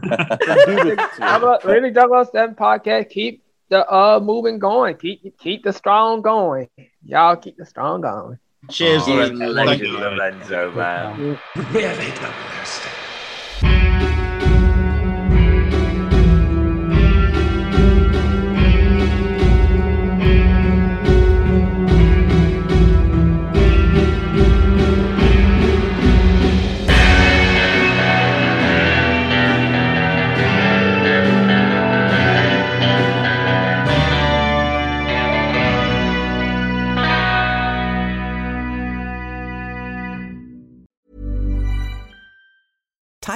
Douglas, really, Douglas, that podcast keep the uh moving going. Keep keep the strong going. Y'all keep the strong going. Cheers, Oh, Lorenzo. Thank Thank you, you. Lorenzo, man. Really, Douglas.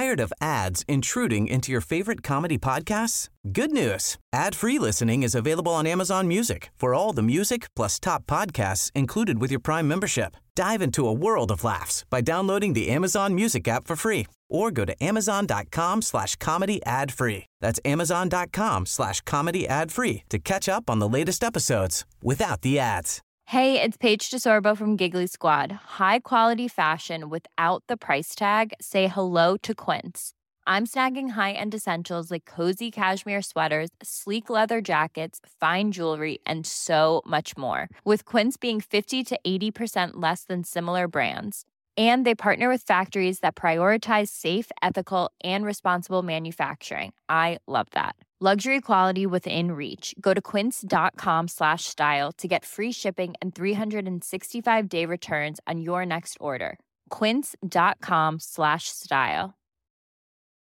Tired of ads intruding into your favorite comedy podcasts? Good news. Ad-free listening is available on Amazon Music for all the music plus top podcasts included with your Prime membership. Dive into a world of laughs by downloading the Amazon Music app for free or go to amazon.com slash comedy ad free. That's amazon.com slash comedy ad free to catch up on the latest episodes without the ads. Hey, it's Paige DeSorbo from Giggly Squad. High quality fashion without the price tag. Say hello to Quince. I'm snagging high-end essentials like cozy cashmere sweaters, sleek leather jackets, fine jewelry, and so much more. With Quince being fifty to eighty percent less than similar brands. And they partner with factories that prioritize safe, ethical, and responsible manufacturing. I love that. Luxury quality within reach. Go to quince.com slash style to get free shipping and three sixty-five day returns on your next order. Quince.com slash style.